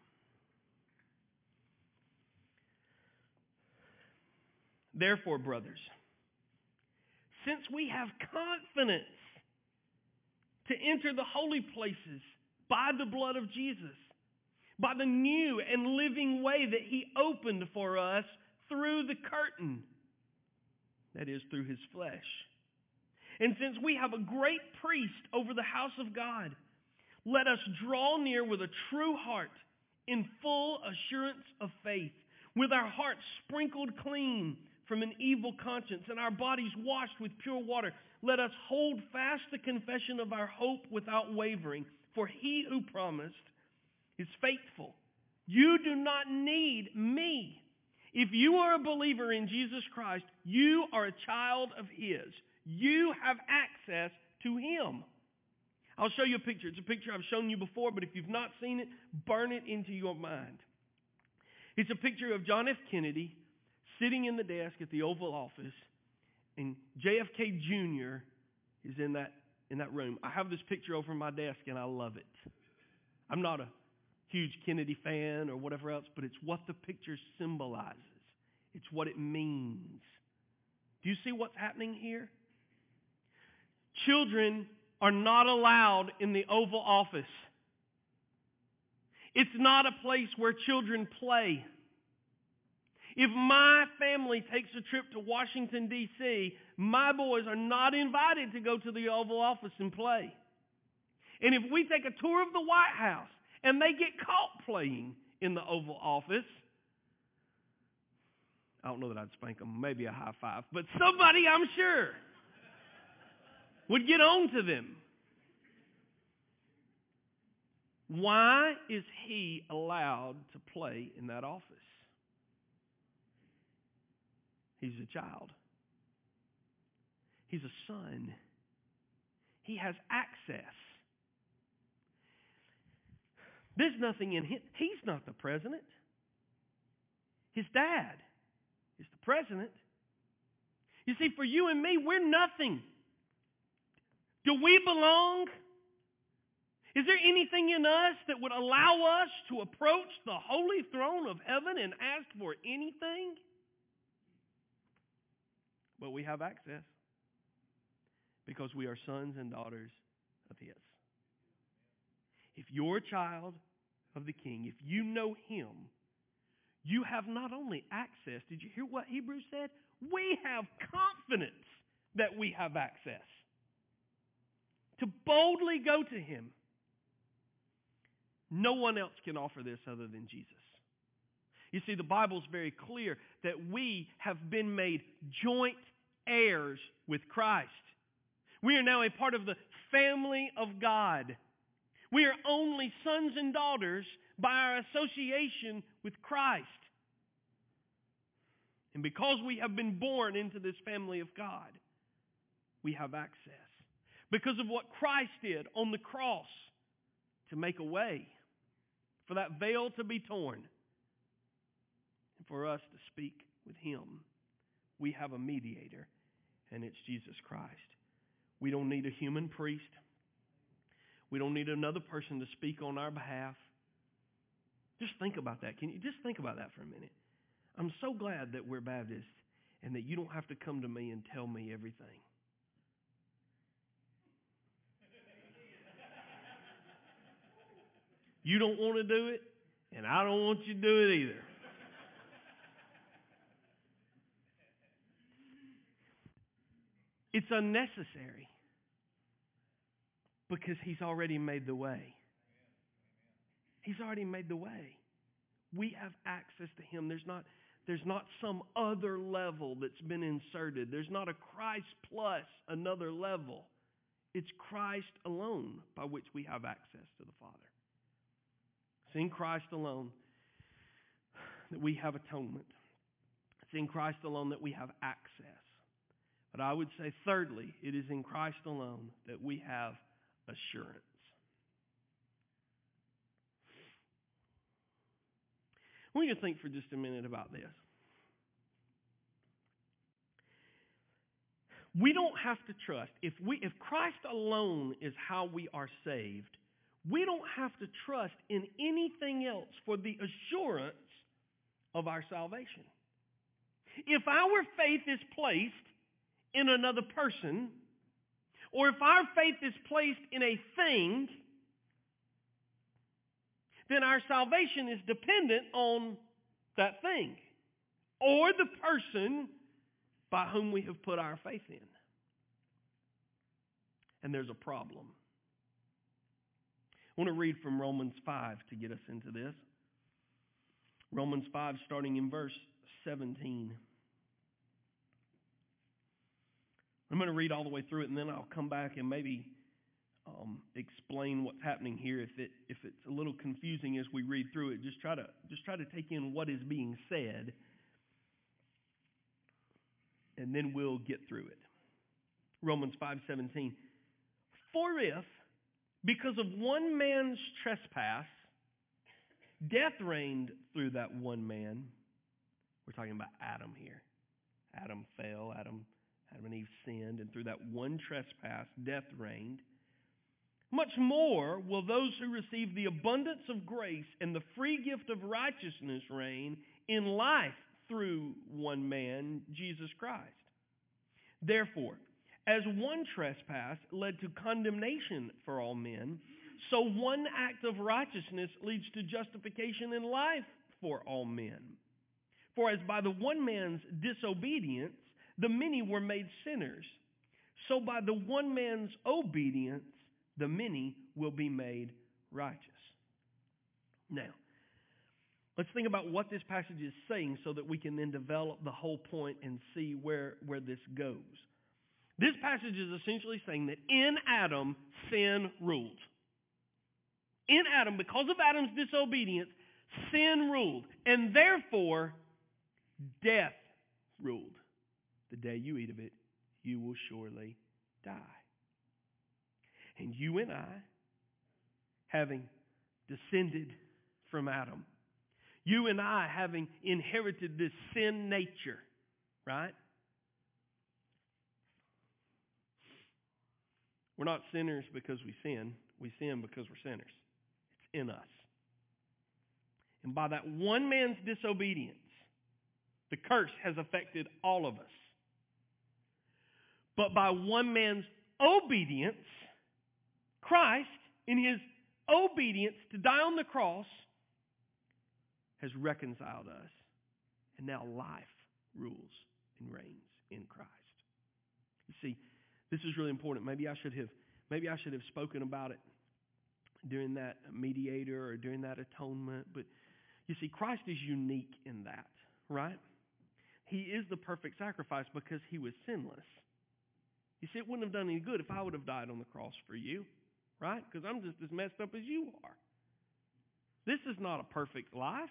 Therefore, brothers, since we have confidence to enter the holy places by the blood of Jesus, by the new and living way that He opened for us through the curtain, that is, through His flesh. And since we have a great priest over the house of God, let us draw near with a true heart in full assurance of faith, with our hearts sprinkled clean from an evil conscience and our bodies washed with pure water. Let us hold fast the confession of our hope without wavering, for He who promised is faithful. You do not need me. If you are a believer in Jesus Christ, you are a child of His. You have access to Him. I'll show you a picture. It's a picture I've shown you before, but if you've not seen it, burn it into your mind. It's a picture of John F. Kennedy sitting in the desk at the Oval Office, and J F K Junior is in that in that room. I have this picture over my desk, and I love it. I'm not a huge Kennedy fan or whatever else, but it's what the picture symbolizes. It's what it means. Do you see what's happening here? Children are not allowed in the Oval Office. It's not a place where children play. If my family takes a trip to Washington, D C, my boys are not invited to go to the Oval Office and play. And if we take a tour of the White House and they get caught playing in the Oval Office, I don't know that I'd spank them, maybe a high five, but somebody, I'm sure, would get on to them. Why is he allowed to play in that office? He's a child. He's a son. He has access. There's nothing in him. He's not the president. His dad is the president. You see, for you and me, we're nothing. Do we belong? Is there anything in us that would allow us to approach the holy throne of heaven and ask for anything? But we have access because we are sons and daughters of His. If you're a child of the King, if you know Him, you have not only access. Did you hear what Hebrews said? We have confidence that we have access to boldly go to Him. No one else can offer this other than Jesus. You see, the Bible's very clear that we have been made joint heirs with Christ. We are now a part of the family of God. We are only sons and daughters by our association with Christ. And because we have been born into this family of God, we have access. Because of what Christ did on the cross to make a way for that veil to be torn and for us to speak with Him, we have a mediator, and it's Jesus Christ. We don't need a human priest. We don't need another person to speak on our behalf. Just think about that. Can you just think about that for a minute? I'm so glad that we're Baptists and that you don't have to come to me and tell me everything. You don't want to do it, and I don't want you to do it either. It's unnecessary because He's already made the way. He's already made the way. We have access to Him. There's not, there's not some other level that's been inserted. There's not a Christ plus another level. It's Christ alone by which we have access to the Father. It's in Christ alone that we have atonement. It's in Christ alone that we have access. But I would say, thirdly, it is in Christ alone that we have assurance. I want you to think for just a minute about this. We don't have to trust. If we, if Christ alone is how we are saved, we don't have to trust in anything else for the assurance of our salvation. If our faith is placed in another person, or if our faith is placed in a thing, then our salvation is dependent on that thing or the person by whom we have put our faith in. And there's a problem. I want to read from Romans five to get us into this. Romans five, starting in verse seventeen. I'm going to read all the way through it, and then I'll come back and maybe um, explain what's happening here. If it if it's a little confusing as we read through it, just try to just try to take in what is being said, and then we'll get through it. Romans five seventeen. For if, because of one man's trespass, death reigned through that one man. We're talking about Adam here. Adam fell, Adam, Adam and Eve sinned, and through that one trespass, death reigned. Much more will those who receive the abundance of grace and the free gift of righteousness reign in life through one man, Jesus Christ. Therefore, as one trespass led to condemnation for all men, so one act of righteousness leads to justification in life for all men. For as by the one man's disobedience, the many were made sinners, so by the one man's obedience, the many will be made righteous. Now, let's think about what this passage is saying so that we can then develop the whole point and see where, where this goes. This passage is essentially saying that in Adam, sin ruled. In Adam, because of Adam's disobedience, sin ruled. And therefore, death ruled. The day you eat of it, you will surely die. And you and I, having descended from Adam, you and I having inherited this sin nature, right? We're not sinners because we sin. We sin because we're sinners. It's in us. And by that one man's disobedience, the curse has affected all of us. But by one man's obedience, Christ, in His obedience to die on the cross, has reconciled us. And now life rules and reigns in Christ. You see, this is really important. Maybe I should have, maybe I should have spoken about it during that mediator or during that atonement. But you see, Christ is unique in that, right? He is the perfect sacrifice because He was sinless. You see, it wouldn't have done any good if I would have died on the cross for you, right? Because I'm just as messed up as you are. This is not a perfect life.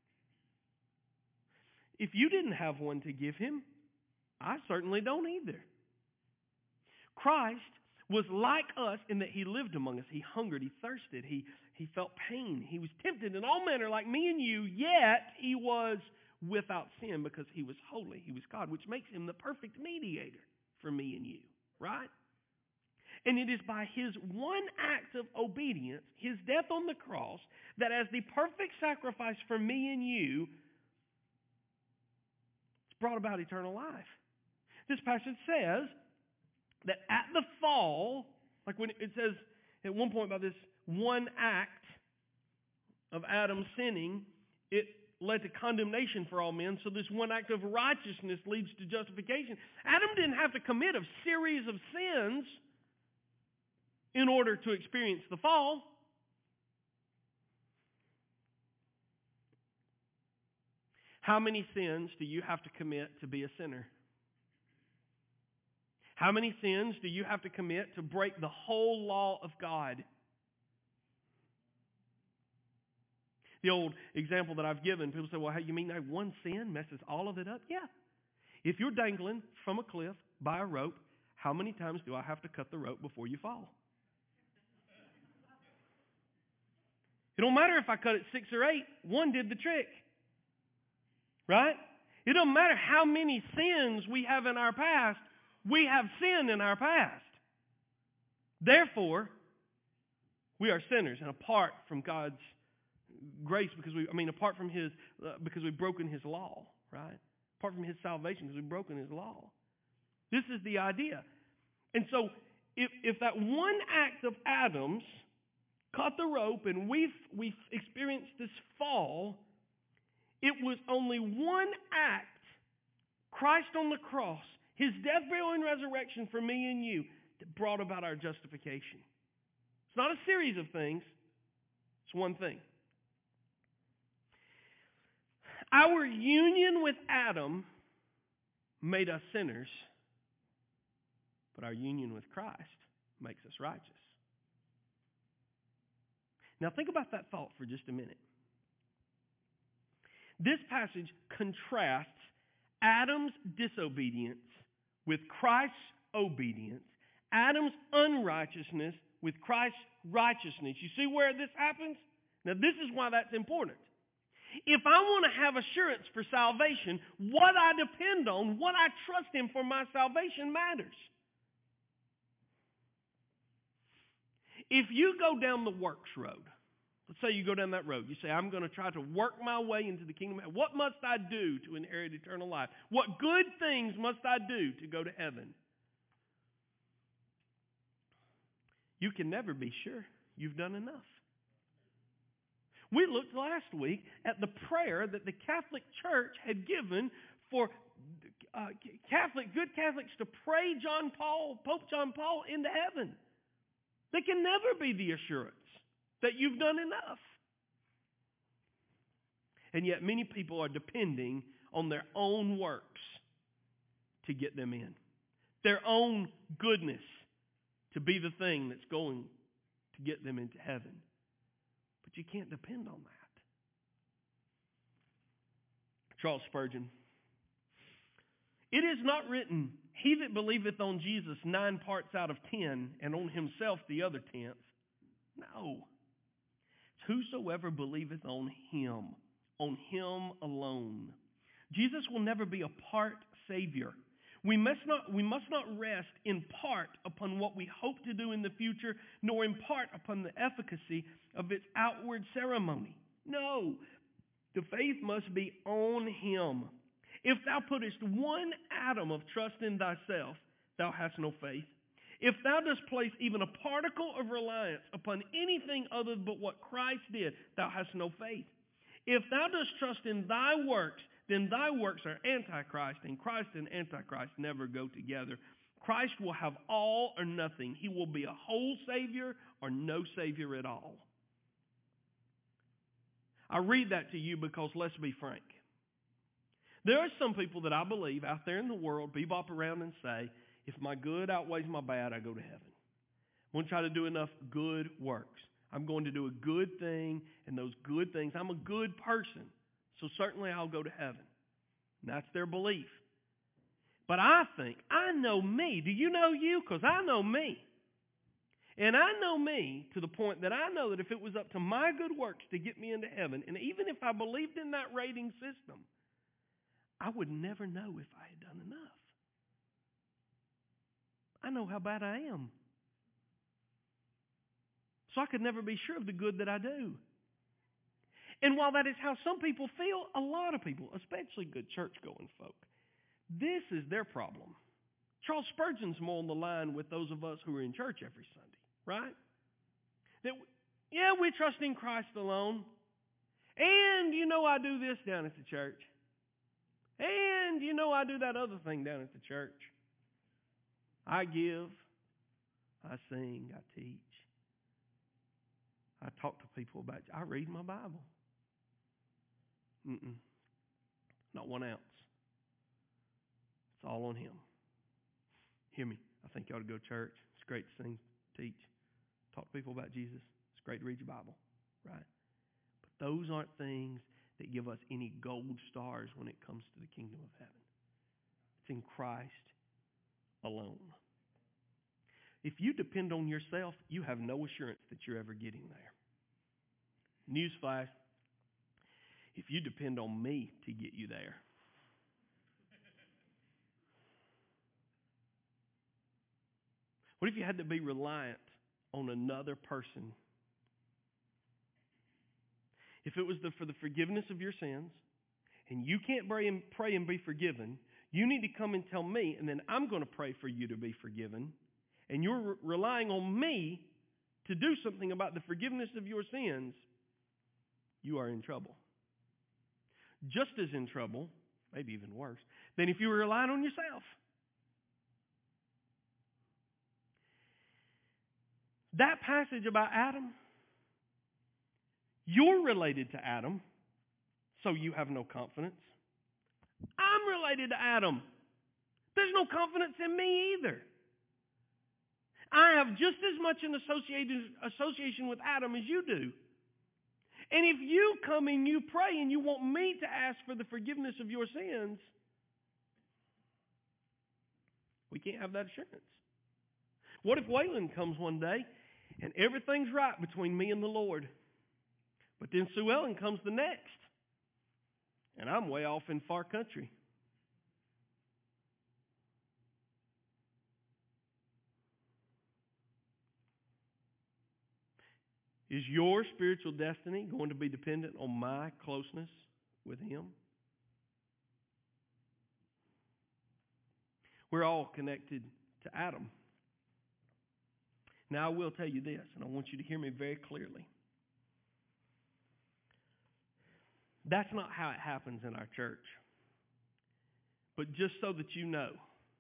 If you didn't have one to give him, I certainly don't either. Christ was like us in that he lived among us. He hungered, he thirsted, he, he felt pain. He was tempted in all manner like me and you, yet he was without sin because he was holy. He was God, which makes him the perfect mediator for me and you, right? And it is by his one act of obedience, his death on the cross, that as the perfect sacrifice for me and you, it's brought about eternal life. This passage says that at the fall, like when it says at one point about this one act of Adam sinning, it led to condemnation for all men. So this one act of righteousness leads to justification. Adam didn't have to commit a series of sins in order to experience the fall. How many sins do you have to commit to be a sinner? How many sins do you have to commit to break the whole law of God? The old example that I've given, people say, well, how you mean that one sin messes all of it up? Yeah. If you're dangling from a cliff by a rope, how many times do I have to cut the rope before you fall? It don't matter if I cut it six or eight. One did the trick. Right? It don't matter how many sins we have in our past. We have sin in our past. Therefore, we are sinners and apart from God's grace because we, I mean, apart from His, uh, because we've broken His law, right? Apart from His salvation because we've broken His law. This is the idea. And so, if if that one act of Adam's caught the rope and we've we've experienced this fall, it was only one act, Christ on the cross, His death, burial, and resurrection for me and you, that brought about our justification. It's not a series of things. It's one thing. Our union with Adam made us sinners, but our union with Christ makes us righteous. Now think about that thought for just a minute. This passage contrasts Adam's disobedience with Christ's obedience, Adam's unrighteousness with Christ's righteousness. You see where this happens? Now this is why that's important. If I want to have assurance for salvation, what I depend on, what I trust in for my salvation matters. If you go down the works road, let's say you go down that road, you say, I'm going to try to work my way into the kingdom. What must I do to inherit eternal life? What good things must I do to go to heaven? You can never be sure you've done enough. We looked last week at the prayer that the Catholic Church had given for uh, Catholic, good Catholics to pray John Paul, Pope John Paul into heaven. There can never be the assurance that you've done enough. And yet many people are depending on their own works to get them in. Their own goodness to be the thing that's going to get them into heaven. But you can't depend on that. Charles Spurgeon. It is not written, he that believeth on Jesus nine parts out of ten, and on himself the other tenth. No. It's whosoever believeth on him, on him alone. Jesus will never be a part Savior. We must not, we must not rest in part upon what we hope to do in the future, nor in part upon the efficacy of its outward ceremony. No, the faith must be on Him. If thou puttest one atom of trust in thyself, thou hast no faith. If thou dost place even a particle of reliance upon anything other but what Christ did, thou hast no faith. If thou dost trust in thy works, then thy works are Antichrist, and Christ and Antichrist never go together. Christ will have all or nothing. He will be a whole Savior or no Savior at all. I read that to you because, let's be frank, there are some people that I believe out there in the world bebop around and say, If my good outweighs my bad, I go to heaven. I'm going to try to do enough good works. I'm going to do a good thing, and those good things, I'm a good person, so certainly I'll go to heaven. And that's their belief. But I think, I know me. Do you know you? Because I know me. And I know me to the point that I know that if it was up to my good works to get me into heaven, and even if I believed in that rating system, I would never know if I had done enough. I know how bad I am. So I could never be sure of the good that I do. And while that is how some people feel, a lot of people, especially good church-going folk, this is their problem. Charles Spurgeon's more on the line with those of us who are in church every Sunday, right? That, yeah, we trust in Christ alone. And, you know, I do this down at the church. And, you know, I do that other thing down at the church. I give. I sing. I teach. I talk to people about, I read my Bible. Mm-mm. Not one ounce. It's all on him. Hear me. I think you ought to go to church. It's great to sing, teach, talk to people about Jesus. It's great to read your Bible, right? But those aren't things that give us any gold stars when it comes to the kingdom of heaven. It's in Christ alone. If you depend on yourself, you have no assurance that you're ever getting there. Newsflash, if you depend on me to get you there, what if you had to be reliant on another person? If it was the, for the forgiveness of your sins, and you can't pray and, pray and be forgiven, you need to come and tell me, and then I'm going to pray for you to be forgiven, and you're re- relying on me to do something about the forgiveness of your sins, you are in trouble. Just as in trouble, maybe even worse, than if you were relying on yourself. That passage about Adam, you're related to Adam, so you have no confidence. I'm related to Adam. There's no confidence in me either. I have just as much an associated association with Adam as you do. And if you come and you pray and you want me to ask for the forgiveness of your sins, we can't have that assurance. What if Waylon comes one day and everything's right between me and the Lord, but then Sue Ellen comes the next, and I'm way off in far country? Is your spiritual destiny going to be dependent on my closeness with Him? We're all connected to Adam. Now, I will tell you this, and I want you to hear me very clearly. That's not how it happens in our church. But just so that you know,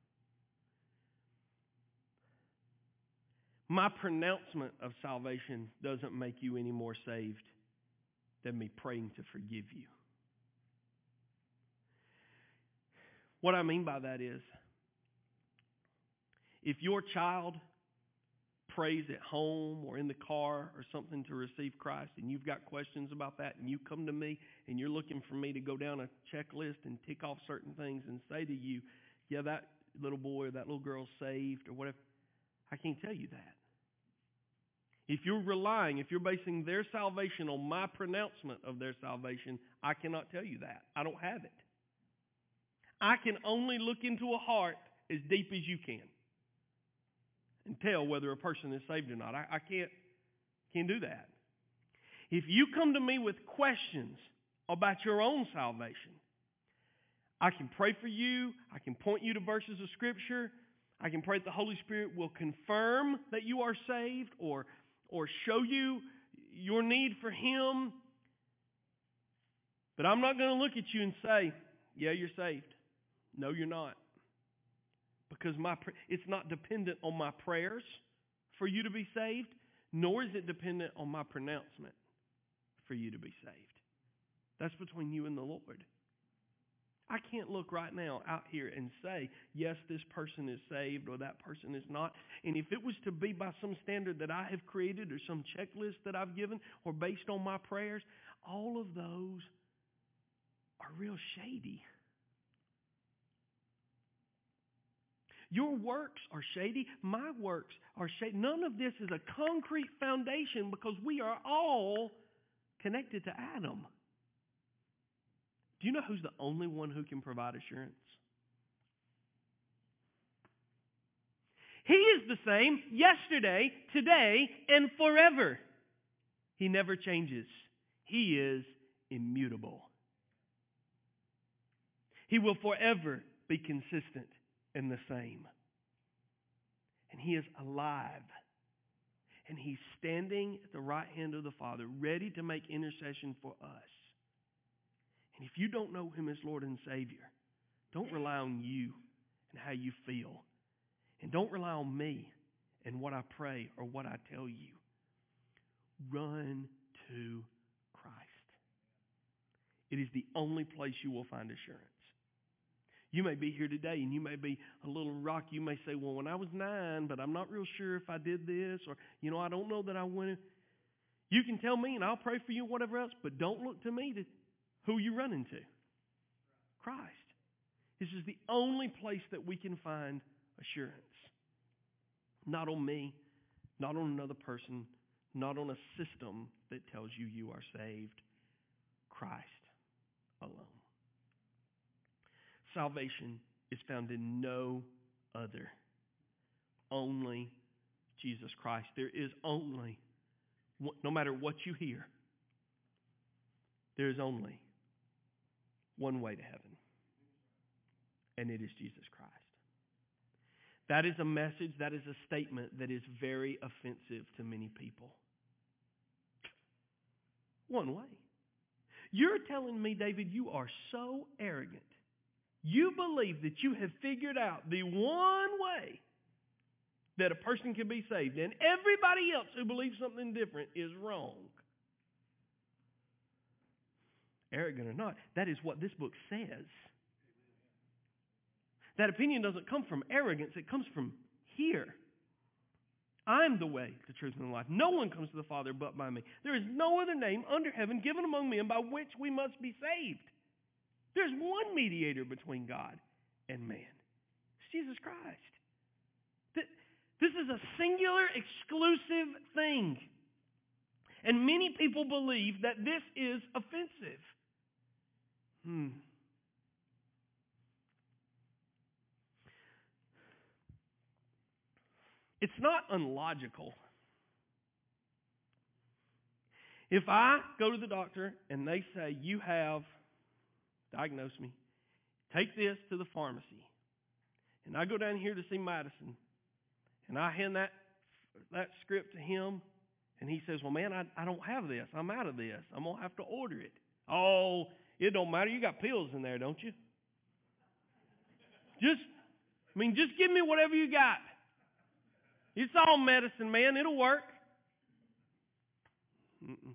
my pronouncement of salvation doesn't make you any more saved than me praying to forgive you. What I mean by that is, if your child prays at home or in the car or something to receive Christ, and you've got questions about that, and you come to me and you're looking for me to go down a checklist and tick off certain things and say to you, yeah, that little boy or that little girl's saved or whatever, I can't tell you that. If you're relying, if you're basing their salvation on my pronouncement of their salvation, I cannot tell you that. I don't have it. I can only look into a heart as deep as you can and tell whether a person is saved or not. I, I can't, can't do that. If you come to me with questions about your own salvation, I can pray for you. I can point you to verses of Scripture. I can pray that the Holy Spirit will confirm that you are saved or, or show you your need for Him. But I'm not going to look at you and say, yeah, you're saved. No, you're not. Because my it's not dependent on my prayers for you to be saved, nor is it dependent on my pronouncement for you to be saved. That's between you and the Lord. I can't look right now out here and say, yes, this person is saved or that person is not. And if it was to be by some standard that I have created or some checklist that I've given or based on my prayers, all of those are real shady. Your works are shady. My works are shady. None of this is a concrete foundation because we are all connected to Adam. Do you know who's the only one who can provide assurance? He is the same yesterday, today, and forever. He never changes. He is immutable. He will forever be consistent and the same. And He is alive. And He's standing at the right hand of the Father, ready to make intercession for us. And if you don't know Him as Lord and Savior, don't rely on you and how you feel. And don't rely on me and what I pray or what I tell you. Run to Christ. It is the only place you will find assurance. You may be here today and you may be a little rocky. You may say, well, when I was nine, but I'm not real sure if I did this, or, you know, I don't know that I went. You can tell me and I'll pray for you, whatever else, but don't look to me to who you running to. Christ. This is the only place that we can find assurance. Not on me, not on another person, not on a system that tells you you are saved. Christ alone. Salvation is found in no other. Only Jesus Christ. There is only, no matter what you hear, there is only one way to heaven. And it is Jesus Christ. That is a message, that is a statement that is very offensive to many people. One way. You're telling me, David, you are so arrogant. You believe that you have figured out the one way that a person can be saved, and everybody else who believes something different is wrong. Arrogant or not, that is what this book says. That opinion doesn't come from arrogance, it comes from here. I'm the way, the truth, and the life. No one comes to the Father but by me. There is no other name under heaven given among men by which we must be saved. There's one mediator between God and man. It's Jesus Christ. This is a singular, exclusive thing. And many people believe that this is offensive. Hmm. It's not unlogical. If I go to the doctor and they say, you have, diagnose me, take this to the pharmacy, and I go down here to see Madison, and I hand that that script to him, and he says, well, man, I, I don't have this. I'm out of this. I'm going to have to order it. Oh, it don't matter. You got pills in there, don't you? Just, I mean, just give me whatever you got. It's all medicine, man. It'll work. Mm-mm.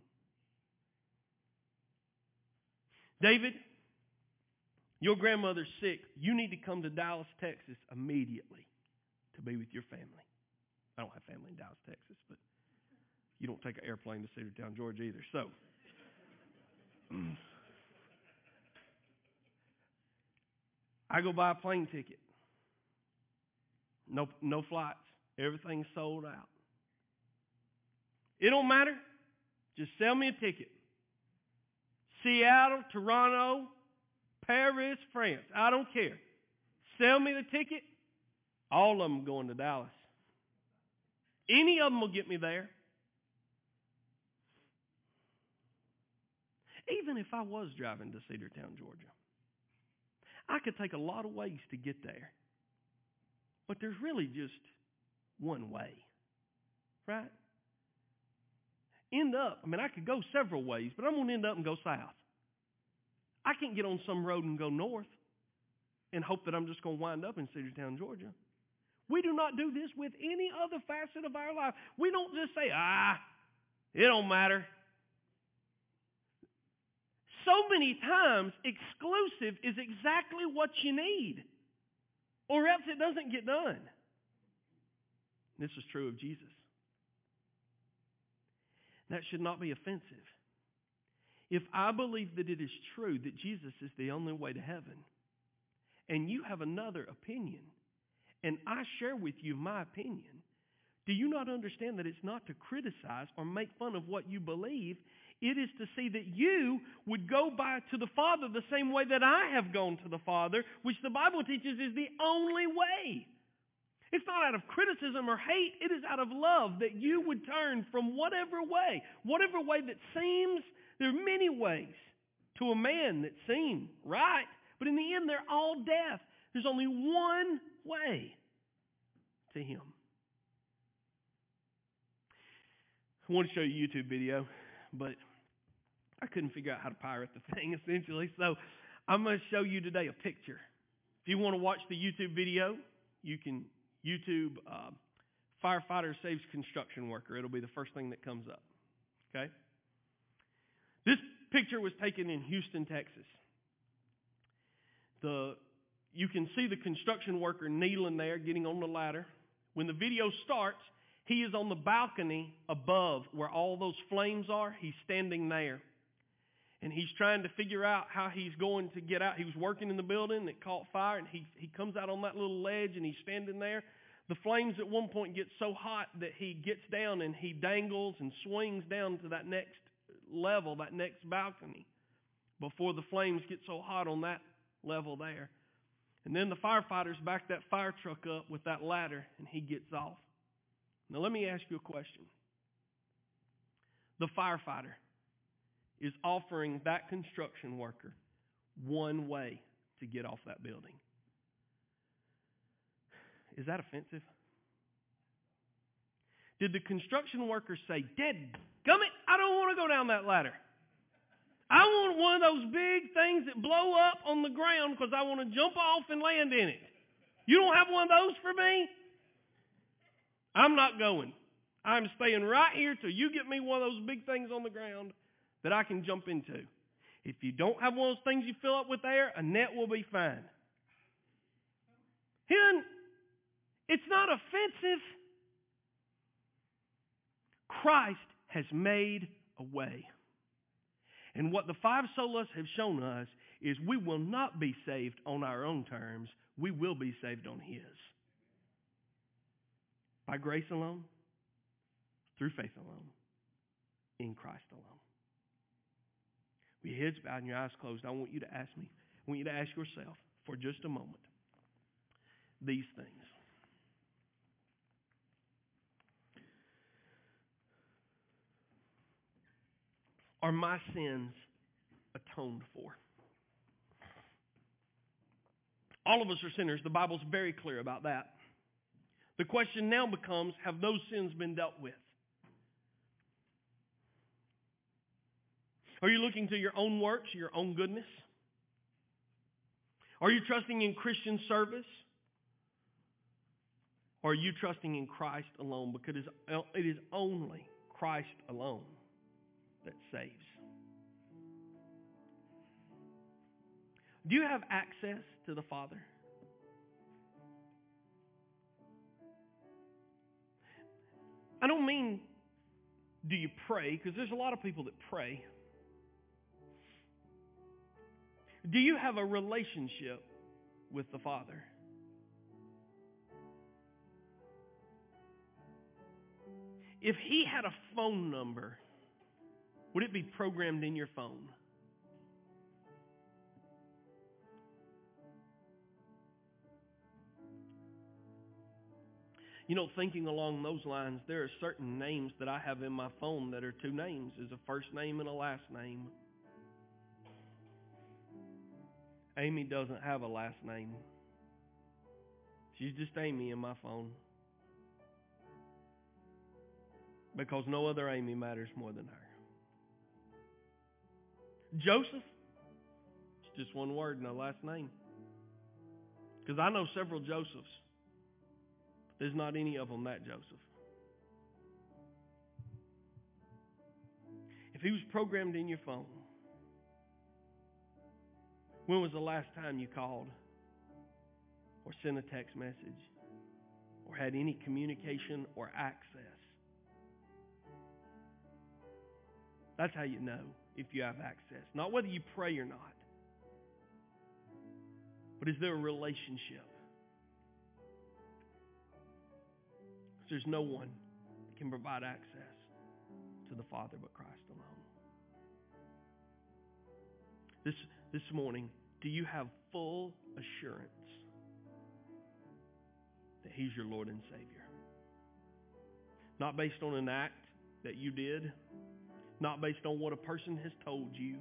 David, your grandmother's sick. You need to come to Dallas, Texas immediately to be with your family. I don't have family in Dallas, Texas, but you don't take an airplane to Cedartown, Georgia either. So, I go buy a plane ticket. No, no flights. Everything's sold out. It don't matter. Just sell me a ticket. Seattle, Toronto, Paris, France. I don't care. Sell me the ticket. All of them going to Dallas. Any of them will get me there. Even if I was driving to Cedartown, Georgia, I could take a lot of ways to get there. But there's really just one way, right? End up, I mean, I could go several ways, but I'm going to end up and go south. I can't get on some road and go north and hope that I'm just going to wind up in Cedartown, Georgia. We do not do this with any other facet of our life. We don't just say, ah, it don't matter. So many times, exclusive is exactly what you need, or else it doesn't get done. This is true of Jesus. That should not be offensive. If I believe that it is true that Jesus is the only way to heaven, and you have another opinion, and I share with you my opinion, do you not understand that it's not to criticize or make fun of what you believe? It is to see that you would go by to the Father the same way that I have gone to the Father, which the Bible teaches is the only way. It's not out of criticism or hate. It is out of love that you would turn from whatever way, whatever way that seems. There are many ways to a man that seem right, but in the end they're all death. There's only one way to Him. I want to show you a YouTube video, but I couldn't figure out how to pirate the thing essentially, so I'm going to show you today a picture. If you want to watch the YouTube video, you can YouTube uh, firefighter saves construction worker. It'll be the first thing that comes up. Okay? This picture was taken in Houston, Texas. The you can see the construction worker kneeling there, getting on the ladder. When the video starts, he is on the balcony above where all those flames are. He's standing there. And he's trying to figure out how he's going to get out. He was working in the building that caught fire, and he, he comes out on that little ledge, and he's standing there. The flames at one point get so hot that he gets down, and he dangles and swings down to that next level, that next balcony, before the flames get so hot on that level there. And then the firefighters back that fire truck up with that ladder, and he gets off. Now let me ask you a question. The firefighter is offering that construction worker one way to get off that building. Is that offensive? Did the construction worker say, "Dadgummit, I don't want to go down that ladder. I want one of those big things that blow up on the ground because I want to jump off and land in it. You don't have one of those for me? I'm not going. I'm staying right here till you get me one of those big things on the ground that I can jump into. If you don't have one of those things you fill up with air, a net will be fine." Hen, it's not offensive. Christ has made a way. And what the five solas have shown us is we will not be saved on our own terms. We will be saved on His. By grace alone, through faith alone, in Christ alone. With your heads bowed and your eyes closed, I want you to ask me, I want you to ask yourself for just a moment these things. Are my sins atoned for? All of us are sinners. The Bible's very clear about that. The question now becomes, have those sins been dealt with? Are you looking to your own works, your own goodness? Are you trusting in Christian service? Or are you trusting in Christ alone? Because it is only Christ alone that saves. Do you have access to the Father? I don't mean do you pray, because there's a lot of people that pray. Do you have a relationship with the Father? If He had a phone number, would it be programmed in your phone? You know, thinking along those lines, there are certain names that I have in my phone that are two names. There's a first name and a last name. Amy doesn't have a last name. She's just Amy in my phone. Because no other Amy matters more than her. Joseph, it's just one word, no last name. Because I know several Josephs. There's not any of them that Joseph. If he was programmed in your phone, When was the last time you called or sent a text message or had any communication or access? That's how you know if you have access. Not whether you pray or not. But is there a relationship? Because there's no one that can provide access to the Father but Christ alone. This, this morning, do you have full assurance that He's your Lord and Savior? Not based on an act that you did, not based on what a person has told you,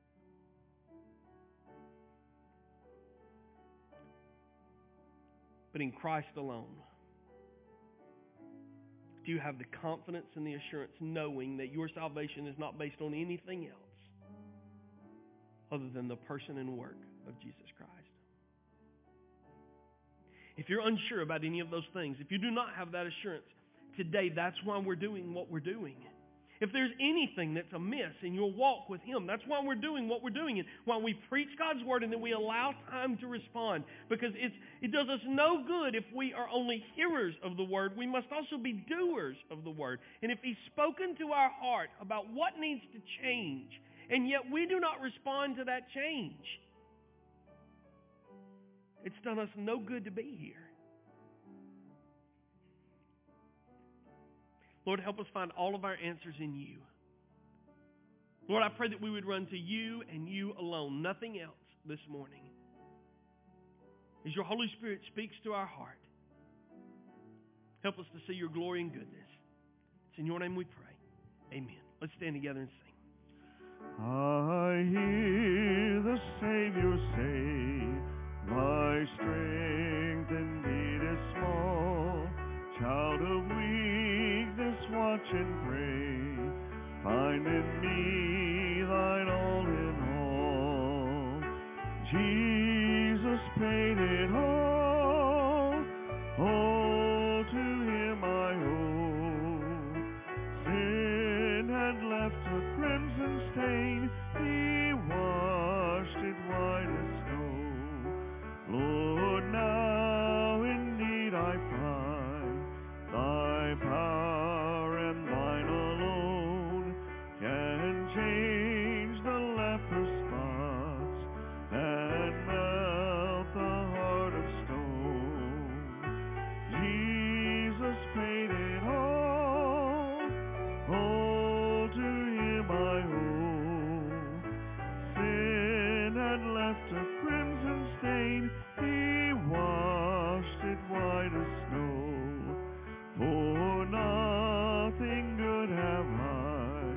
but in Christ alone. Do you have the confidence and the assurance knowing that your salvation is not based on anything else other than the person and work of Jesus Christ? If you're unsure about any of those things, if you do not have that assurance, today that's why we're doing what we're doing. If there's anything that's amiss in your walk with Him, that's why we're doing what we're doing, and why we preach God's Word and then we allow time to respond. Because it's, it does us no good if we are only hearers of the Word. We must also be doers of the Word. And if He's spoken to our heart about what needs to change, and yet we do not respond to that change, it's done us no good to be here. Lord, help us find all of our answers in You. Lord, I pray that we would run to You and You alone, nothing else this morning. As Your Holy Spirit speaks to our heart, help us to see Your glory and goodness. It's in Your name we pray. Amen. Let's stand together and sing. I hear the Savior say, my strength indeed is small. Child of weakness, watch and pray. Find in me thine all in all. Jesus paid it all. All to Him I owe. Sin had left a crimson stain. He washed it white as snow. Lord, now indeed I find Thy power and Thine alone can change the leper's spots and melt the heart of stone. Jesus paid it all. All to Him I owe. Sin had left a crimson stain. He washed it white as snow. For nothing good have I,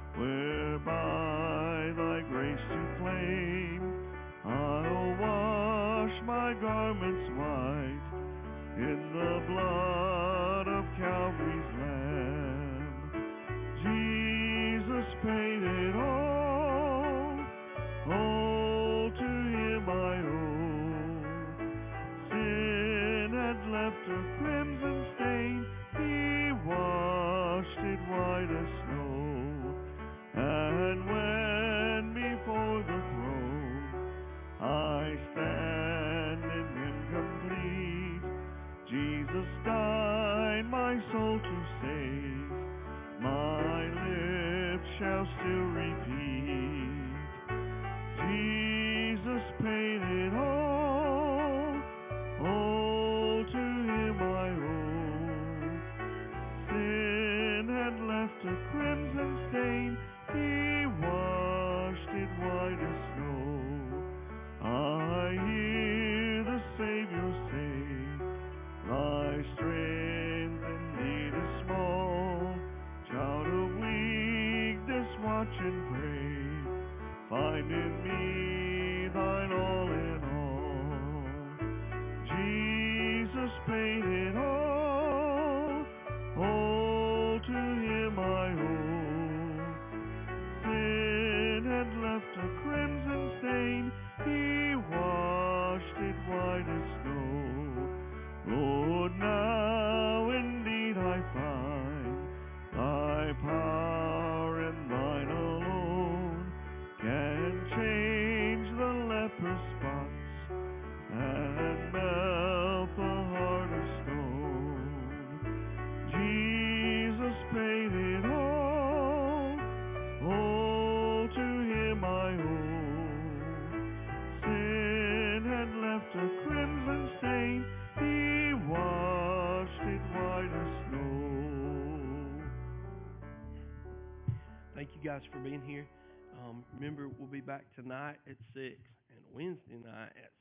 whereby Thy grace to claim. I'll wash my garments white in the blood of Calvary's Lamb. Jesus paid it all. All to Him I owe. Sin had left a crimson stain. He washed it white as snow. And when before the throne I stand in incomplete, Jesus died my soul to save. My lips shall still repeat, Jesus paid it all. All to Him I owe. Sin had left a crimson stain. He washed it white as snow. I hear the Savior say, thy strength indeed is small. Child of weakness, watch and pray. Find in me thine all in all. Jesus paid it all. All to Him I owe. Sin had left a crimson stain. He washed it white as snow. Lord, now indeed I find Thy power and Thine alone can change the leper's thank you guys for being here. Um, remember, we'll be back tonight at six and Wednesday night at